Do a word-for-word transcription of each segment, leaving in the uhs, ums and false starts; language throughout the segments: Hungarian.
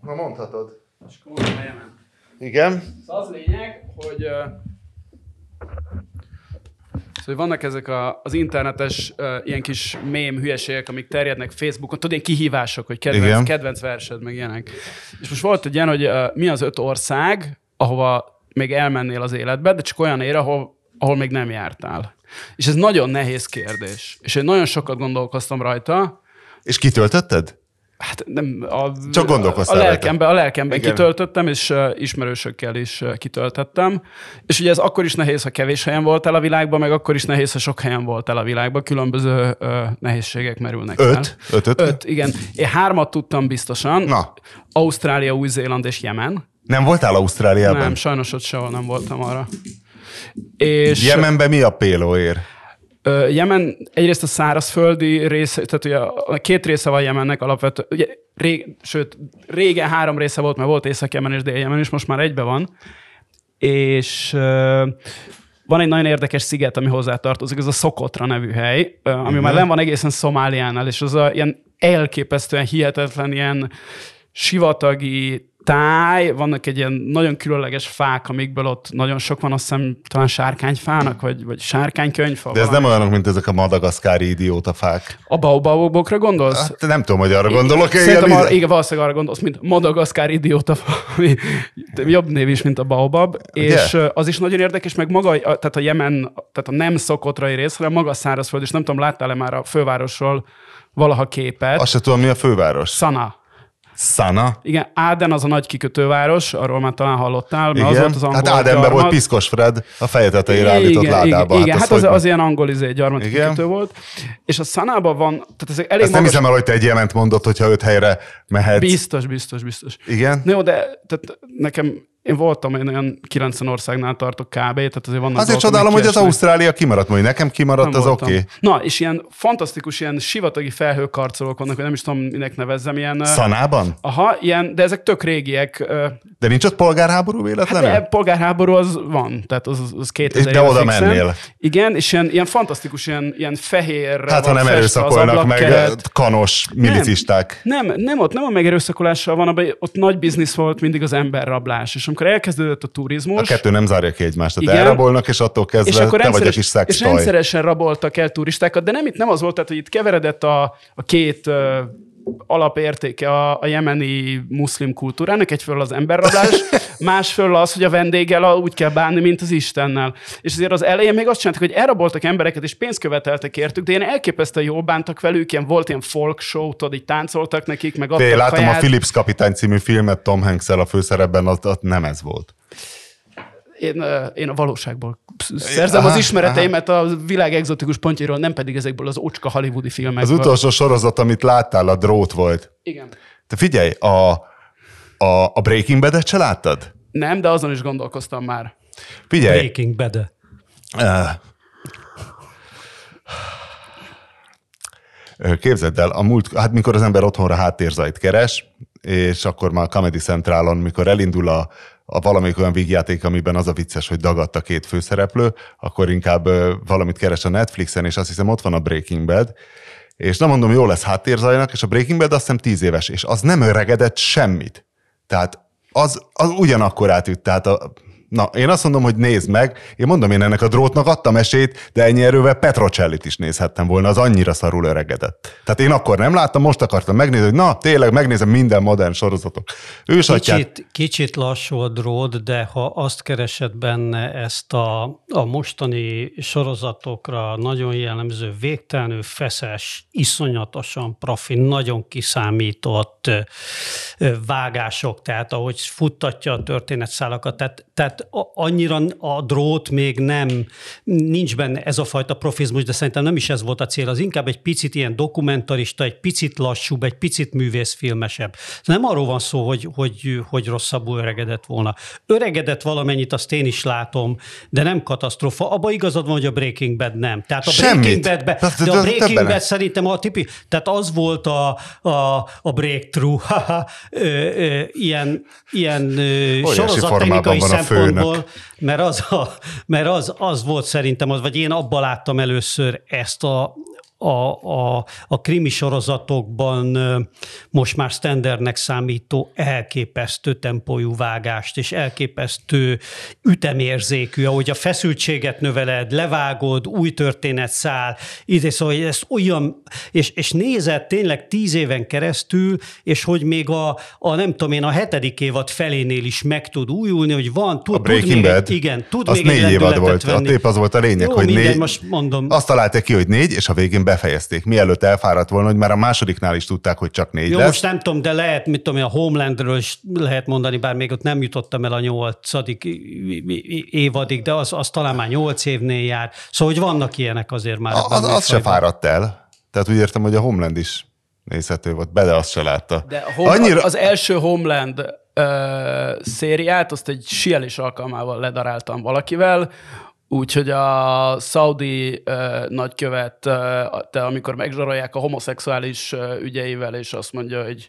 Na mondhatod. És akkor mondom a Jemen. Igen. Szóval az lényeg, hogy... Szóval vannak ezek a, az internetes uh, ilyen kis mém hülyeségek, amik terjednek Facebookon, tudod, ilyen kihívások, hogy kedvenc, kedvenc versed, meg ilyenek. És most volt egy ilyen, hogy uh, mi az öt ország, ahova még elmennél az életbe, de csak olyan ér, ahol, ahol még nem jártál. És ez nagyon nehéz kérdés. És én nagyon sokat gondolkoztam rajta. És kitöltötted? Hát nem, a, Csak gondolkoztál a lelkemben, a lelkemben Igen. kitöltöttem, és uh, ismerősökkel is uh, kitöltöttem. És ugye ez akkor is nehéz, ha kevés helyen voltál a világban, meg akkor is nehéz, ha sok helyen voltál a világban. Különböző uh, nehézségek merülnek fel. Öt? Öt, öt? Öt, igen. Én hármat tudtam biztosan. Na. Ausztrália, Új-Zéland és Jemen. Nem voltál Ausztráliában? Nem, sajnos ott sehol nem voltam arra. És Jemenben mi a pélóér? Uh, Jemen egyrészt a szárazföldi része, tehát ugye a két része van Jemennek alapvetően, ugye rég, sőt, régen három része volt, mert volt Észak-Jemen és Dél-Jemen, és most már egybe van. És uh, van egy nagyon érdekes sziget, ami hozzá tartozik, ez a Szokotra nevű hely, uh, ami uh-huh. már nem van egészen Szomáliánál, és az a ilyen elképesztően hihetetlen, ilyen sivatagi táj, vannak egy ilyen nagyon különleges fák, amikből ott nagyon sok van, azt hiszem talán sárkányfának, vagy, vagy sárkánykönyvfa. De ez nem olyanok, mint ezek a madagaszkári idióta fák. A baobabokra gondolsz? Hát nem tudom, hogy arra gondolok. Szerintem arra, igen, valószínűleg arra gondolsz, mint madagaszkári idióta fa, ami jobb név is, mint a baobab. Ugye? És az is nagyon érdekes, meg maga, tehát a Jemen, tehát a nem szokotrai rész, hanem maga a szárazföld, és nem tudom, láttál-e már a fővárosról valaha képet? Azt se tudom, mi a főváros. Szana. Szana? Igen, Áden az a nagy kikötőváros, arról már talán hallottál. Igen, az volt az hát Ádenben volt Piszkos Fred, a feje tetejére állított ládába. Igen, igen, hát, hát az, az, az ilyen angol izé, gyarmati igen. kikötő volt. És a Szanában van, tehát ez elég Ezt magas... nem hiszem el, hogy te egy Jement mondott, hogyha öt helyre mehetsz. Biztos, biztos, biztos. Igen? Na jó, de tehát nekem, én voltam, én olyan kilencven országnál tartok kb. Tehát azért vannak azért csodálom, hogy az Ausztrália kimaradt, majd nekem kimaradt, nem az oké. Okay. Na, és ilyen fantasztikus, ilyen sivatagi felhőkarcolók vannak, hogy nem is tudom, minek nevezzem, ilyen... Szanában? Aha, ilyen, de ezek tök régiek. De nincs ott polgárháború véletlenül? Hát polgárháború az van, tehát az, az kétezer de oda fixen. Mennél. Igen, és ilyen, ilyen fantasztikus, ilyen, ilyen fehér. Hát ha nem erőszakolnak meg kanos milicisták. Nem, nem, nem ott nem a megerőszakolással van, abban ott nagy biznisz volt mindig az emberrablás, és amikor elkezdődött a turizmus... A kettő nem zárja ki egymást, tehát igen, elrabolnak, és attól kezdve és te rendszeres, vagy a kis szextoj. És rendszeresen raboltak el turistákat, de nem itt nem az volt, tehát, hogy itt keveredett a, a két uh, alapértéke a, a jemeni muszlim kultúrának, egyfelől az emberrablás, másfelől az, hogy a vendéggel úgy kell bánni, mint az Istennel. És azért az elején még azt csináltak, hogy elraboltak embereket, és pénzt követeltek értük, de ilyen elképesztően jól bántak velük, ilyen volt ilyen folk show, tudod, így táncoltak nekik, meg adtak látom kaját. A Phillips kapitány című filmet Tom Hanks-el a főszerepben, ott, ott nem ez volt. Én, én a valóságból szerzem aha, az ismereteimet aha. a világ egzotikus pontjairól, nem pedig ezekből az ocska hollywoodi filmekből. Az utolsó sorozat, amit láttál, a Drót volt. Igen. Te figyelj, a, a, a Breaking Bad-et se láttad? Nem, de azon is gondolkoztam már. Figyelj. Breaking Bad. Uh, képzeld el, a múlt, hát mikor az ember otthonra háttérzajt keres, és akkor már a Comedy Centralon, mikor elindul a a valamelyik olyan vígjáték, amiben az a vicces, hogy dagadt a két főszereplő, akkor inkább ö, valamit keres a Netflixen, és azt hiszem ott van a Breaking Bad, és nem mondom, jó lesz háttérzajnak, és a Breaking Bad azt hiszem tíz éves, és az nem öregedett semmit. Tehát az, az ugyanakkor átütt, tehát a, na, én azt mondom, hogy nézd meg, én mondom, én ennek a Drótnak adtam esélyt, de ennyi erővel Petrocellit is nézhettem volna, az annyira szarul öregedett. Tehát én akkor nem láttam, most akartam megnézni, hogy na, tényleg megnézem minden modern sorozatok. Ősatját... Kicsit, kicsit lassú a Drót, de ha azt keresed benne ezt a, a mostani sorozatokra nagyon jellemző, végtelenül feszes, iszonyatosan profi, nagyon kiszámított vágások, tehát ahogy futtatja a történetszálakat, tehát, tehát annyira a Drót még nem, nincs benne ez a fajta profizmus, de szerintem nem is ez volt a cél, az inkább egy picit ilyen dokumentarista, egy picit lassúbb, egy picit művészfilmesebb. Nem arról van szó, hogy, hogy, hogy rosszabbul öregedett volna. Öregedett valamennyit, azt én is látom, de nem katasztrófa. Abba igazad van, hogy a Breaking Bad nem. Tehát a Semmit. Breaking Badbe, de a Breaking Bad szerintem a tipi, tehát az volt a, a, a breakthrough, ö, ö, ilyen, ilyen sorozattechnikai szempontból, mert, az, a, mert az, az volt szerintem az, vagy én abban láttam először ezt a a, a, a krimi sorozatokban most már standardnek számító elképesztő tempójú vágást, és elképesztő ütemérzékű, ahogy a feszültséget növeled, levágod, új történet száll, ide, szóval ez olyan, és, és nézed tényleg tíz éven keresztül, és hogy még a, a nem tudom én, a hetedik évad felénél is meg tud újulni, hogy van, tud, a Breaking tud még Bad, egy, igen, tud az még négy egy évad volt, venni. a tép az volt a lényeg, Jó, hogy mindegy, négy, most mondom. azt találták ki, hogy négy, és a végén befejezték, mielőtt elfáradt volna, hogy már a másodiknál is tudták, hogy csak négy Jó, lesz. most nem tudom, de lehet, mit tudom, a Homelandről is lehet mondani, bár még ott nem jutottam el a nyolcadik évadig, de az, az talán már nyolc évnél jár. Szóval, hogy vannak ilyenek azért már. A, az, az se fáradt el. Tehát úgy értem, hogy a Homeland is nézhető volt, Bede azt se látta. De a Home, Annyira... az első Homeland uh, szériát, azt egy síelés alkalmával ledaráltam valakivel, úgyhogy a szaudi uh, nagykövet, uh, te, amikor megzsarolják a homoszexuális uh, ügyeivel, és azt mondja, hogy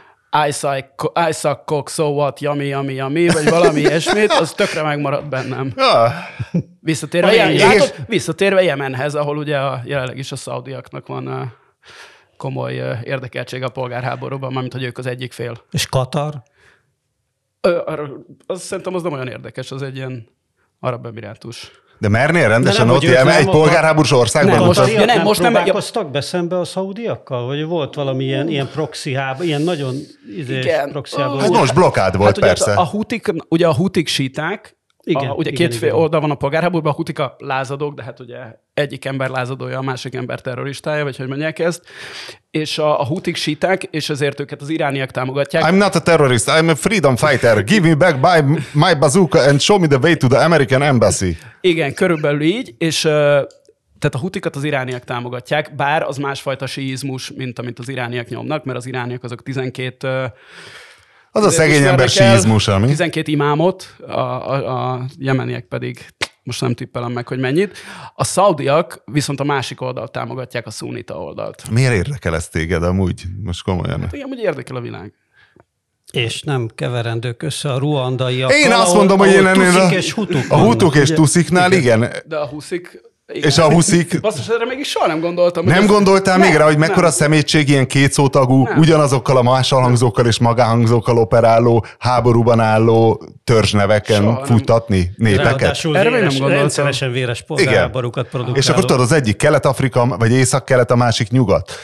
I suck cock, so what, yummy, yummy, yummy, vagy valami ilyesmét, az tökre megmaradt bennem. Ja. Visszatérve, Jemen, látod, visszatérve Jemenhez, ahol ugye a, jelenleg is a szaudiaknak van uh, komoly uh, érdekeltség a polgárháborúban, mármint, hogy ők az egyik fél. És Katar? Ö, arra, az, szerintem az nem olyan érdekes, az egy ilyen arab emirátus. De mernél rendesen nem, ott élni egy polgárháborús országban? Nem, most, most, ja, nem, nem most nem próbálkoztak be szembe a szaudiakkal? Vagy volt valami ilyen, ilyen proxy háború, ilyen nagyon idés proxy háború? Hát most blokkád volt, hát persze. Ugye a hutik, ugye a hutik síták, igen, a, ugye igen, két igen. oldal van a polgárháborúban, a hutik a lázadók, de hát ugye egyik ember lázadója, a másik ember terroristája, vagy hogy mondják ezt, és a, a hutik síták, és ezért őket az irániak támogatják. I'm not a terrorist, I'm a freedom fighter. Give me back my, my bazooka and show me the way to the American embassy. Igen, körülbelül így, és tehát a hutikat az irániak támogatják, bár az másfajta síizmus, mint amit az irániak nyomnak, mert az irániak azok tizenkét az a szegény ember síizmus, ami. tizenkét imámot, a, a, a jemeniek pedig most nem tippelem meg, hogy mennyit. A szaudiak viszont a másik oldalt támogatják, a szunita oldalt. Miért érdekel ez téged amúgy? Most komolyan. Hát igen, hogy érdekel a világ. És nem keverendők össze a ruandaiakkal. Én azt mondom, hogy én ennél a, és hutuk a hutuk és ugye? tusziknál, igen. igen. De a huszik... Igen. És a huszik... Basszus, erre mégis soha nem gondoltam. Nem ez... gondoltál nem, még rá, hogy mekkora nem. szemétség ilyen kétszótagú, nem. ugyanazokkal a másalhangzókkal és magánhangzókkal operáló, háborúban álló törzsneveken soha futtatni nem. népeket? Ráadásul erre véres, nem gondoltam. rendszeresen véres polgárháborúkat produkáló. És akkor tudod, az egyik Kelet-Afrika, vagy Észak-Kelet, a másik Nyugat.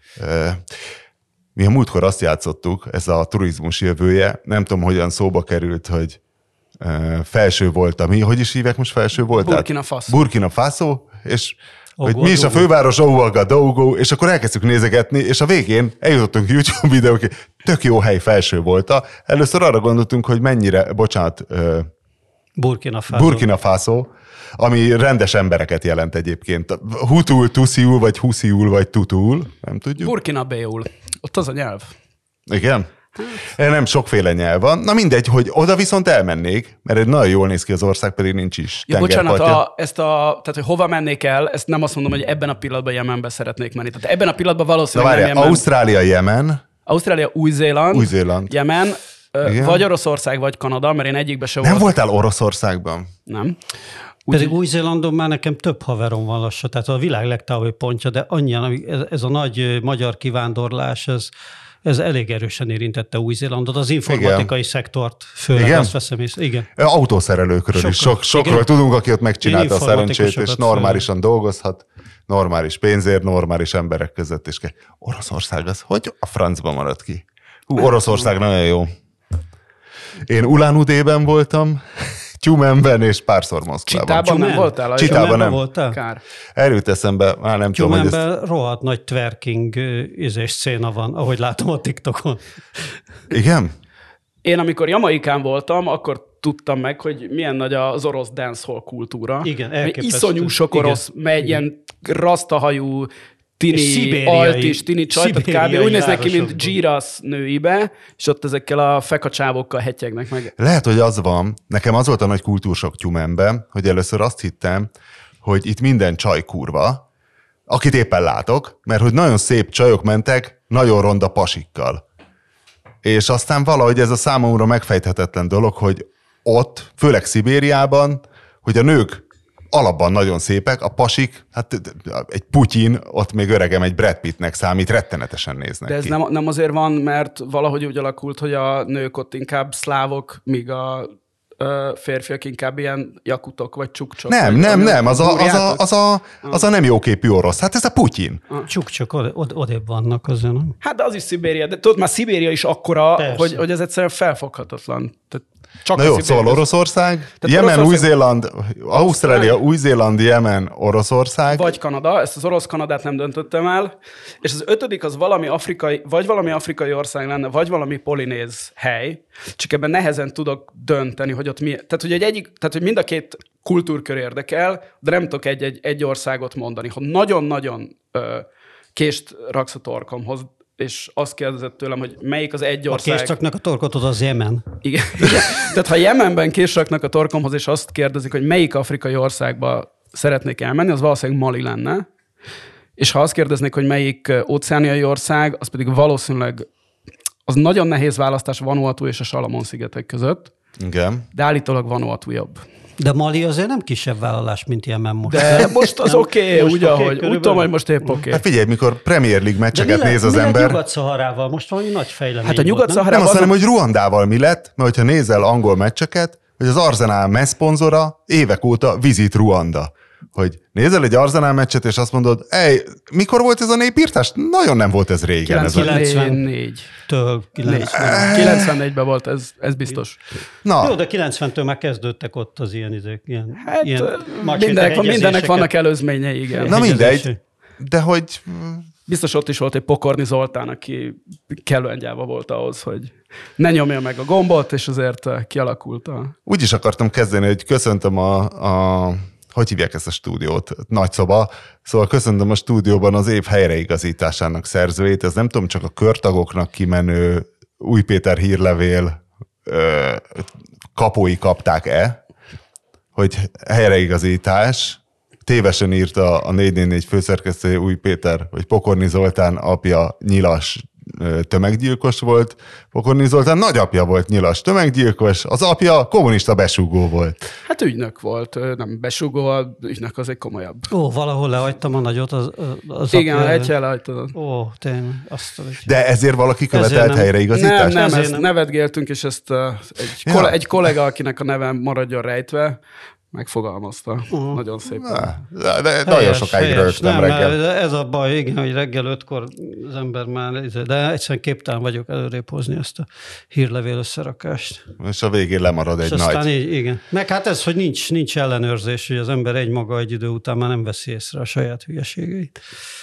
Mi a múltkor azt játszottuk, ez a turizmus jövője, nem tudom, hogyan szóba került, hogy felső volt a mi, hogy is hívják most felső volt? Burkina Faso. Burkina Faso, és hogy Ogo, mi is a Ogo. főváros Ouagadougou, és akkor elkezdtük nézegetni, és a végén eljutottunk YouTube videók, tök jó hely felső volt. Először arra gondoltunk, hogy mennyire, bocsánat, Burkina Faso. Burkina Faso, ami rendes embereket jelent egyébként. Hutul, tusziul, vagy husziul, vagy tutul, nem tudjuk. Burkina Béul. Ott az a nyelv. Igen? Nem, sokféle nyelv van. Na mindegy, hogy oda viszont elmennék, mert egy nagyon jól néz ki az ország, pedig nincs is Ja, bocsánat, tengerpartja. a, ezt a, tehát hogy hova mennék el, ezt nem azt mondom, hogy ebben a pillanatban Jemenbe szeretnék menni. Tehát ebben a pillanatban Na valószínűleg várjál, nem Jemen. Ausztrália, Jemen, Ausztrália, Új-Zéland, Új-Zéland. Jemen, ö, Igen. vagy Oroszország, vagy Kanada, mert én egyikbe se Nem voltam. voltál Oroszországban? Nem. Pedig Új-Zélandon már nekem több haverom van lassan, tehát a világ legtávolibb pontja, de annyian, ez, ez a nagy magyar kivándorlás, ez, ez elég erősen érintette Új-Zélandot, az informatikai Igen. szektort, főleg Igen? azt veszem észre. Igen. Autószerelőkről is. Sok, sokról Igen. tudunk, aki ott megcsinálta a Én szerencsét, és informatikusokat normálisan dolgozhat, normális pénzért, normális emberek között is. Oroszország az, hogy a francba maradt ki? Hú, Oroszország nagyon jó. Én Ulán-Udében voltam, Tyumenben és párszor Moszkvában. Csitában nem Tyumen? voltál? Csitában nem. voltál? Kár. Erőt eszembe, már nem tudom, hogy ezt... Tyumenben rohadt nagy twerking izés széna van, ahogy látom a TikTokon. Igen? Én amikor Jamaikán voltam, akkor tudtam meg, hogy milyen nagy az orosz dancehall kultúra. Igen, Mert elképesztő. iszonyú sok orosz, Igen. megy ilyen rasztahajú, És tini, szibériai- altis, tini csaj, tehát kb. szibériai Úgy néznek ki, mint városokban. Giras nőibe, és ott ezekkel a fekacsávokkal hetyegnek meg. Lehet, hogy az van, nekem az volt a nagy kultúrsok Tyumenben, hogy először azt hittem, hogy itt minden csaj kurva, akit éppen látok, mert hogy nagyon szép csajok mentek, nagyon ronda pasikkal. És aztán valahogy ez a számomra megfejthetetlen dolog, hogy ott, főleg Szibériában, hogy a nők alapban nagyon szépek, a pasik, hát egy Putyin, ott még öregem egy Brad Pittnek számít, rettenetesen néznek De ez ki. nem, nem azért van, mert valahogy úgy alakult, hogy a nők ott inkább szlávok, míg a ö, férfiak inkább ilyen jakutok, vagy csukcsok. Nem, vagy nem, olyan nem, az a, az, a, az, a, az a nem jóképű orosz. Hát ez a Putyin. Csuk-csuk od, od, odébb vannak azért, nem? Hát de az is Szibéria, de tudod, már Szibéria is akkora, Persze. hogy, hogy ez egyszerűen felfoghatatlan. Tehát csak Na a jó, Szibéria- szóval Oroszország, Tehát Jemen, Oroszország- Új-Zéland, Ausztrália, Új-Zéland, Jemen, Oroszország. Vagy Kanada, ezt az orosz-Kanadát nem döntöttem el, és az ötödik az valami afrikai, vagy valami afrikai ország lenne, vagy valami polinéz hely, csak ebben nehezen tudok dönteni, hogy ott mi. Tehát, hogy, egy egyik, tehát, hogy mind a két kultúrkör érdekel, de nem tudok egy, egy, egy országot mondani. Ha nagyon-nagyon ö, kést raksz a torkomhoz, és azt kérdezett tőlem, hogy melyik az egy A ország... késtraknak a torkot az Jemen. Igen. Igen. Tehát ha Jemenben késraknak a torkomhoz, és azt kérdezik, hogy melyik afrikai országba szeretnék elmenni, az valószínűleg Mali lenne. És ha azt kérdeznék, hogy melyik óceániai ország, az pedig valószínűleg az nagyon nehéz választás Vanuatu és a Salamon-szigetek között, Igen. de állítólag Vanuatu jobb. De Mali azért nem kisebb vállalás, mint Jemen most. De most az Nem? oké, okay, Most úgy, oké, ahogy. Úgy körülbelül? tudom, hogy most épp oké. Okay. Hát figyelj, mikor Premier League De meccseket mi lett- néz az mi lett ember... Nyugat-Szaharával? Most valami nagy fejlemény Hát a volt, nem? Nyugat-Szaharával... Nem azt az- hanem, hogy Ruandával mi lett, mert hogyha nézel angol meccseket, hogy az Arsenal messzponzora évek óta Visit Ruanda. Hogy nézel egy Arsenal meccset, és azt mondod, ej, mikor volt ez a népírtás? Nagyon nem volt ez régen. Ez a... kilencvennégy. Től kilencven. kilencvennégyben volt, ez, ez biztos. Na, Jó, de kilencventől már kezdődtek ott az ilyen izék. Ilyen, Hát ilyen mindennek, mindennek vannak előzményei, igen. na mindegy, hegyezések. de hogy... Biztos ott is volt egy Pokorni Zoltán, aki kellően gyáva volt ahhoz, hogy ne nyomja meg a gombot, és azért kialakult a... Úgy is akartam kezdeni, hogy köszöntöm a, a hogy hívják ezt a stúdiót? Nagy szoba. Szóval köszöntöm a stúdióban az év helyreigazításának szerzőjét. Ez nem tudom, csak a körtagoknak kimenő Új Péter hírlevél ö, kapói kapták-e, hogy helyreigazítás. Tévesen írta a négy négy négy főszerkesztője Új Péter, hogy Pokorni Zoltán apja nyilas tömeggyilkos volt. Pokorni Zoltán nagyapja volt nyilas tömeggyilkos, az apja kommunista besúgó volt. Hát ügynök volt, ő nem besugó, a ügynök az egy komolyabb. Ó, valahol lehagytam a nagyot az, az Igen, apja egy ellen. elhagytad. Ó, tényleg. Azt a... De ezért valaki Ezért követelt nem. helyreigazítást? Nem, nem, Ezért ezt nem. nevetgéltünk, és ezt uh, egy, Ja. kolle- egy kollega, akinek a neve maradjon rejtve, megfogalmazta. Uh-huh. Nagyon szépen. De, de nagyon Helyes, sokáig helyes. rögtem Nem, reggel. mert Ez a baj, igen, hogy reggel ötkor az ember már, de egyszerűen képtelen vagyok előrébb hozni ezt a hírlevél összerakást. És a végén lemarad egy És aztán nagy. így, igen. Meg hát ez, hogy nincs, nincs ellenőrzés, hogy az ember egy maga egy idő után már nem veszi észre a saját hülyeségeit.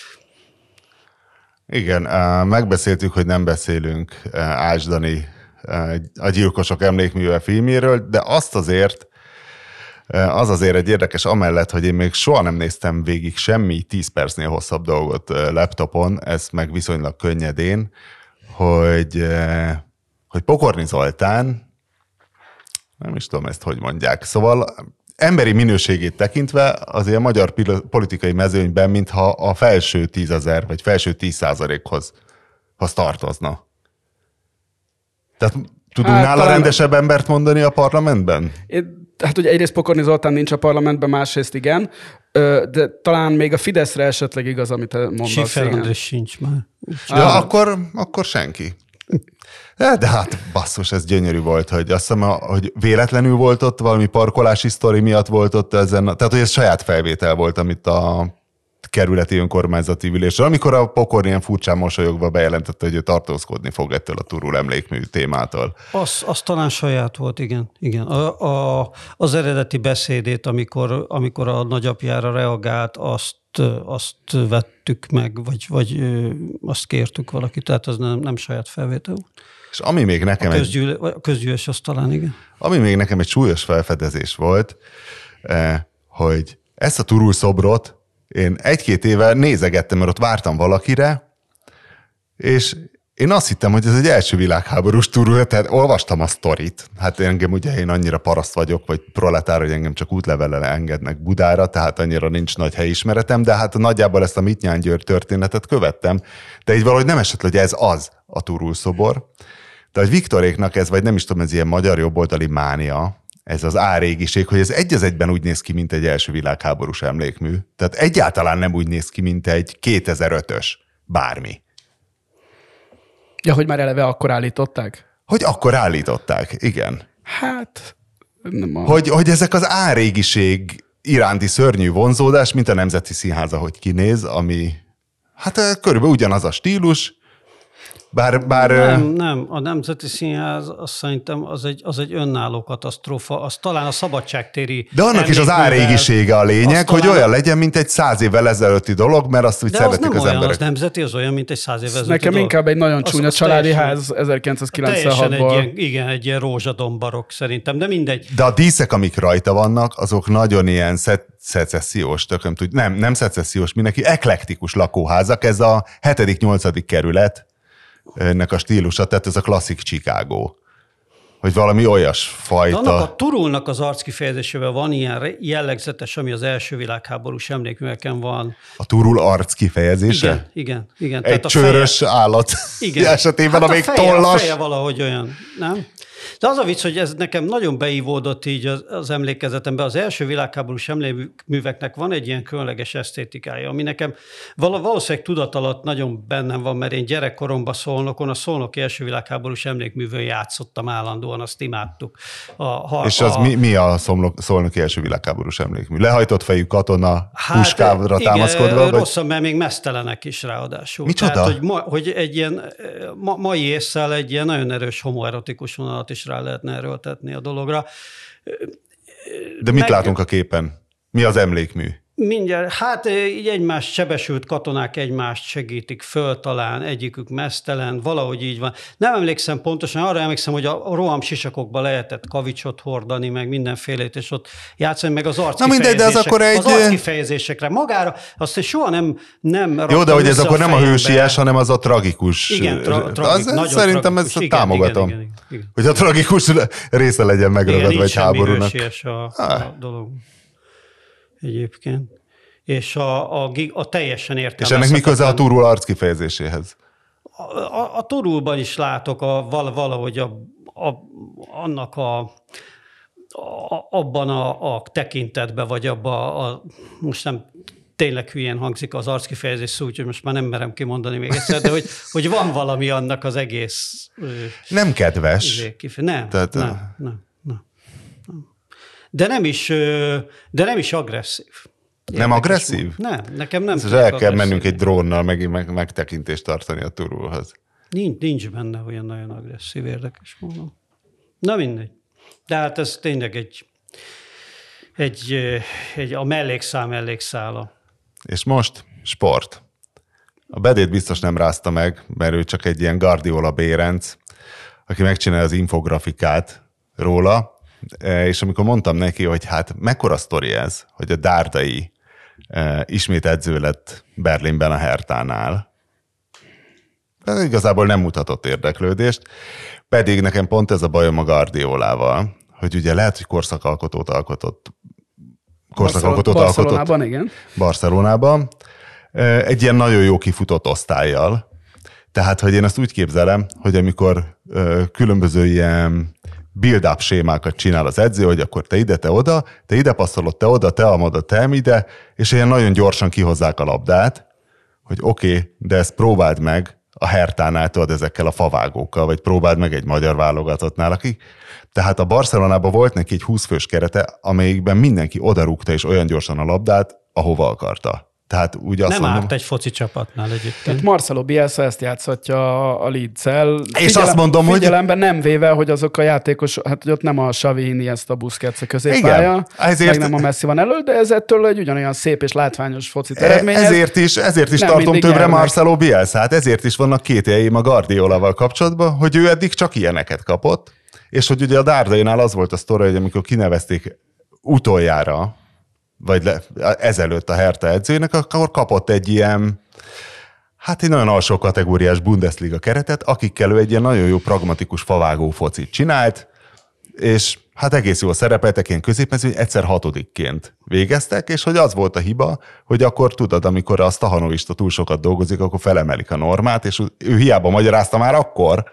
Igen, eh, megbeszéltük, hogy nem beszélünk eh, Ács Dani eh, a Gyilkosok emlékműve filmjéről, de azt azért, eh, az azért egy érdekes, amellett, hogy én még soha nem néztem végig semmi tíz percnél hosszabb dolgot eh, laptopon, ez meg viszonylag könnyedén, hogy, eh, hogy Pokorni Zoltán, nem is tudom ezt, hogy mondják, szóval emberi minőségét tekintve azért a magyar pil- politikai mezőnyben, mintha a felső tízezer, vagy felső tíz százalékhoz hoz tartozna. Tehát tudunk Hát, nála talán- rendesebb embert mondani a parlamentben? Én, hát ugye egyrészt Pokorni Zoltán nincs a parlamentben, másrészt igen, Ö, de talán még a Fideszre esetleg igaz, amit te mondasz. Schiffer igen. András sincs már. Ja, akkor, akkor senki. De, de hát basszus, ez gyönyörű volt, hogy azt hiszem, hogy véletlenül volt ott, valami parkolási sztori miatt volt ott ezen, tehát hogy ez saját felvétel volt, amit a kerületi önkormányzati ülésről, amikor a Pokorni ilyen furcsán mosolyogva bejelentette, hogy ő tartózkodni fog ettől a Turul emlékmű témától. Az, az talán saját volt, igen. igen. A, a, az eredeti beszédét, amikor, amikor a nagyapjára reagált, azt, azt vettük meg, vagy, vagy ö, azt kértük valaki, tehát az nem, nem saját felvétel volt. És ami még nekem A, egy... közgyűl, a közgyűlés az talán, igen. Ami még nekem egy súlyos felfedezés volt, eh, hogy ezt a Turul szobrot én egy-két éve nézegettem, mert ott vártam valakire, és én azt hittem, hogy ez egy első világháborús Turul, tehát olvastam a sztorit. Hát engem ugye én annyira paraszt vagyok, vagy proletár, hogy engem csak útlevellel engednek Budára, tehát annyira nincs nagy helyismeretem, de hát nagyjából ezt a Mittyán György történetet követtem, de így valahogy nem esett, hogy ez az a Turul szobor. De hogy Viktoréknak ez, vagy nem is tudom, ez ilyen magyar jobboldali mánia, ez az árégiség, hogy ez egy az egyben úgy néz ki, mint egy első világháborús emlékmű. Tehát egyáltalán nem úgy néz ki, mint egy kétezer-ötös bármi. Ja, hogy már eleve akkor állították? Hogy akkor állították, igen. Hát... Nem a... hogy, hogy ezek az árégiség iránti szörnyű vonzódás, mint a Nemzeti Színház, ahogy kinéz, ami hát körülbelül ugyanaz a stílus, bár... bár nem, nem, a Nemzeti Színház azt szerintem az egy, az egy önálló katasztrófa, az talán a szabadságtéri... De annak is az árégisége a lényeg, hogy olyan legyen, mint egy száz évvel ezelőtti dolog, mert azt úgy de szeretik az nem az olyan, emberek. Az nemzeti, az olyan, mint egy száz évvel ezelőtti Nekem dolog. inkább egy nagyon csúnya az, családi teljesen, ház ezerkilencszázkilencvenhatból. Teljesen egy ilyen, igen, egy ilyen rózsadom barokk szerintem, de mindegy. De a díszek, amik rajta vannak, azok nagyon ilyen szet, szecessziós, tököm tud, nem, nem szecessziós, mindenki eklektikus lakóházak, ez a hetedik-nyolcadik kerület, ennek a stílusa, tehát ez a klasszik Chicago. Hogy valami olyas fajta... De annak a Turulnak az arckifejezésével van ilyen jellegzetes, ami az első világháborús emlékműveken van. A Turul arckifejezése? Igen, igen. igen. Egy csőrös feje... állat igen. esetében, hát amelyik a feje, tollas. A feje valahogy olyan, nem? De az a vicc, hogy ez nekem nagyon beívódott így az, az emlékezetemben. Az első világháborús emlékműveknek van egy ilyen különleges esztétikája, ami nekem valószínűleg tudat alatt nagyon bennem van, mert én gyerekkoromban Szolnokon, a szolnoki első világháborús emlékművön játszottam állandóan, azt imádtuk. A, ha, És az a, mi, mi a szolnoki első világháborús emlékmű? Lehajtott fejű katona, hát, puskávra igen, támaszkodva? Rossz, vagy? mert még mesztelenek is ráadásul. Micsoda? Tehát, hogy, ma, hogy egy ilyen ma, mai ésszel egy ilyen nagyon erős homoerotikus vonalat is rá lehetne erőltetni a dologra. De mit Meg... látunk a képen? Mi az emlékmű? Mindjárt, hát így egymást, sebesült katonák egymást segítik föl talán, egyikük meztelen, valahogy így van. Nem emlékszem pontosan, arra emlékszem, hogy a roham sisakokba lehetett kavicsot hordani, meg mindenfélét, és ott játszani, meg az arckifejezések, egy... az arckifejezésekre. Magára azt soha nem, nem jó, de hogy ez akkor nem a hősies, hanem az a tragikus. Igen, tra- tragik, az, szerintem tragikus. ezt Igen, támogatom. igen, igen, igen. Hogy a tragikus része legyen megragadva egy háborúnak. Igen, a, a dolog. Egyébként. És a, a, a teljesen értelmezhetetlen... És ennek mi köze a Turul arc kifejezéséhez? A, a, a Turulban is látok a, valahogy a, a, annak a, a, abban a, a tekintetben, vagy abban a, most nem tényleg hülyén hangzik az arckifejezés szó, úgyhogy most már nem merem kimondani még egyszer, de hogy, hogy van valami annak az egész... Nem kedves. Nem, Tehát, nem, nem, nem, nem. De nem is, de nem is agresszív. Nem Érdekes agresszív? Mód. Nem, nekem nem. El kell agresszív. Mennünk egy drónnal meg, meg, megtekintést tartani a Turulhoz. Nincs, nincs benne olyan nagyon agresszív, érdekes módon. Na mindegy. De hát ez tényleg egy, egy, egy a mellékszál mellékszála. És most sport. A Bedét biztos nem rázta meg, mert ő csak egy ilyen Guardiola Bérenc, aki megcsinálja az infografikát róla, és amikor mondtam neki, hogy hát mekkora sztori ez, hogy a Dárdai e, ismét edző lett Berlinben a Hertánál, de igazából nem mutatott érdeklődést, pedig nekem pont ez a bajom a Guardiolával, hogy ugye lehet, hogy korszakalkotót alkotott, korszakalkotót Barcelonában, alkotott igen. Barcelonában, egy ilyen nagyon jó kifutott osztályjal. Tehát, hogy én ezt úgy képzelem, hogy amikor különböző ilyen build-up sémákat csinál az edző, hogy akkor te ide, te oda, te ide passzolod, te oda, te amoda, te ide, és ilyen nagyon gyorsan kihozzák a labdát, hogy oké, okay, de ezt próbáld meg a Hertánál, tudod, ezekkel a favágókkal, vagy próbáld meg egy magyar válogatottnál, akik. Tehát a Barcelonában volt neki egy húsz fős kerete, amelyikben mindenki odarúgta és olyan gyorsan a labdát, ahova akarta. Tehát úgy azt nem mondom, árt egy foci csapatnál egyébként. Tehát Marcelo Bielsa ezt játszhatja a Leeds-el. És Figyelem, azt mondom, hogy... Figyelemben nem véve, hogy azok a játékosok, hát hogy ott nem a Xavi, Iniesta, Busquets a középpálya, ezért... meg nem a Messi van elő, de ez ettől egy ugyanolyan szép és látványos focit eredményez. Ezért is, ezért is tartom többre nyernek. Marcelo Bielsát, ezért is vannak kételjeim a Guardiolával kapcsolatban, hogy ő eddig csak ilyeneket kapott, és hogy ugye a Dardainál az volt a sztori, hogy amikor kinevezték utoljára, vagy le, ezelőtt a Hertha edzőjének, akkor kapott egy ilyen, hát egy nagyon alsó kategóriás Bundesliga keretet, akikkel ő egy ilyen nagyon jó pragmatikus favágó focit csinált, és hát egész jól szerepeltek ilyen középmezőny, egyszer hatodikként végeztek, és hogy az volt a hiba, hogy akkor tudod, amikor a stahanovista túl sokat dolgozik, akkor felemelik a normát, és ő hiába magyarázta már akkor,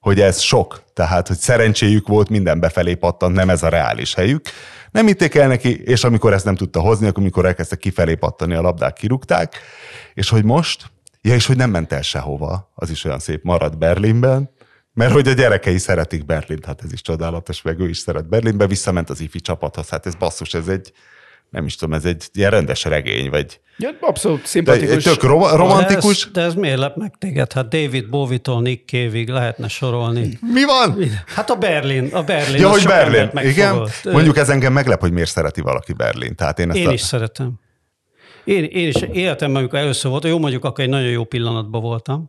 hogy ez sok, tehát, hogy szerencséjük volt, minden befelé pattant, nem ez a reális helyük. Nem hitték el neki, és amikor ezt nem tudta hozni, akkor amikor elkezdtek kifelé pattani, a labdák kirúgták, és hogy most, ja, és hogy nem ment el sehova, az is olyan szép, maradt Berlinben, mert hogy a gyerekei szeretik Berlint, hát ez is csodálatos, meg ő is szeret Berlinbe, visszament az ifi csapathoz, hát ez basszus, ez egy, nem is tudom, ez egy ilyen rendes regény, vagy... Ja, abszolút szimpatikus. Tök rom- romantikus. De ez, de ez miért lep meg téged? Hát David Bowie-tól Nick Cave-ig lehetne sorolni. Mi van? Hát a Berlin, a Berlin. Ja, hogy Berlin, igen. Mondjuk ez engem meglep, hogy miért szereti valaki Berlin. Tehát én ezt én a... is szeretem. Én, én is életemben, amikor először volt, jó, mondjuk akkor egy nagyon jó pillanatban voltam,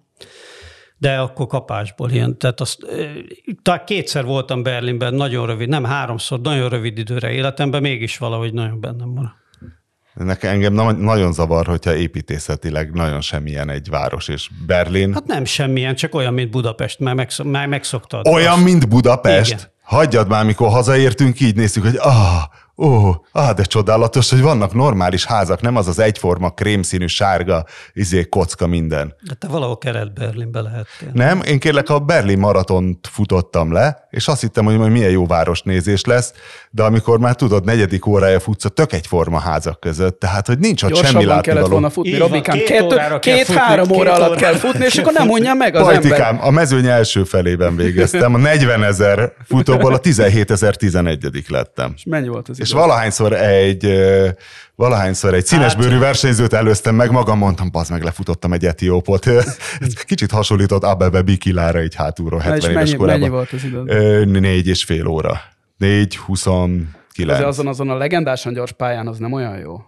de akkor kapásból ilyen. Tehát azt, talán kétszer voltam Berlinben, nagyon rövid, nem háromszor, nagyon rövid időre életemben, mégis valahogy nagyon bennem van. Nekem engem nagyon zavar, hogyha építészetileg nagyon semmilyen egy város, és Berlin... Hát nem semmilyen, csak olyan, mint Budapest, már, megsz, már megszoktad. Olyan, azt. Mint Budapest? Igen. Hagyjad már, mikor hazaértünk, így néztük, hogy ah, ó, ah, de csodálatos, hogy vannak normális házak, nem az az egyforma, krémszínű, sárga, izé, kocka minden. De te valahol Kelet-Berlinbe lehettél. Nem, én kérlek a Berlin maratont futottam le, és azt hittem, hogy majd milyen jó városnézés lesz, de amikor már tudod, negyedik órája futsz a tök egyforma házak között, tehát, hogy nincs ott gyorsabban semmi látnivaló. kellett volna futni, Így Robikám, két, két-három két, óra alatt kell futni, és akkor nem unja meg az Pajtikám, ember. a mezőny első felében végeztem, a negyvenezer futóból a tizenhétezer tizenegyedik lettem. És mennyi volt az És idő? valahányszor egy, valahányszor egy színesbőrű hát, versenyzőt előztem meg, magam mondtam, bazd meg, lefutottam egy etiópot. Kicsit hasonlított Abebe Bikilára így hátulról hetven éves mennyi, korában. mennyi volt az idő? Négy és fél óra. Négy, huszonkilenc. Azért azon, azon a legendásan gyors pályán az nem olyan jó.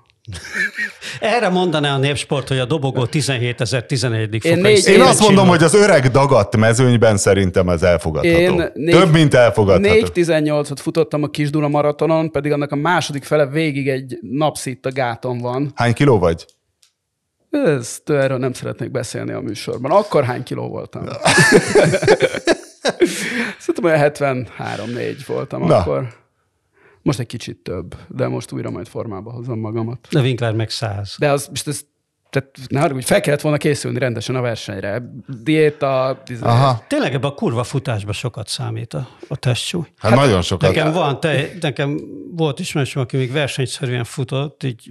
Erre mondaná a Népsport, hogy a dobogó tizenhétezer tizenegyedik Én, foka. négy, Én azt mondom, hogy az öreg dagadt mezőnyben szerintem ez elfogadható. Én négy, Több, mint elfogadható. négy tizennyolcot futottam a Kis Duna maratonon, pedig annak a második fele végig egy napszit a gáton van. Hány kiló vagy? Ezt, erről nem szeretnék beszélni a műsorban. Akkor hány kiló voltam? Szerintem olyan hetvenhárom négy voltam Na. akkor. Most egy kicsit több, de most újra majd formába hozom magamat. De Winkler meg száz. De az, most ez, tehát, ne haragudj, fel kellett volna készülni rendesen a versenyre. Diéta... Aha. Tényleg ebben a kurva futásban sokat számít a, a testsúly. Hát, hát nagyon sokat. Nekem van, te, nekem volt ismerősöm, aki még versenyszerűen futott, így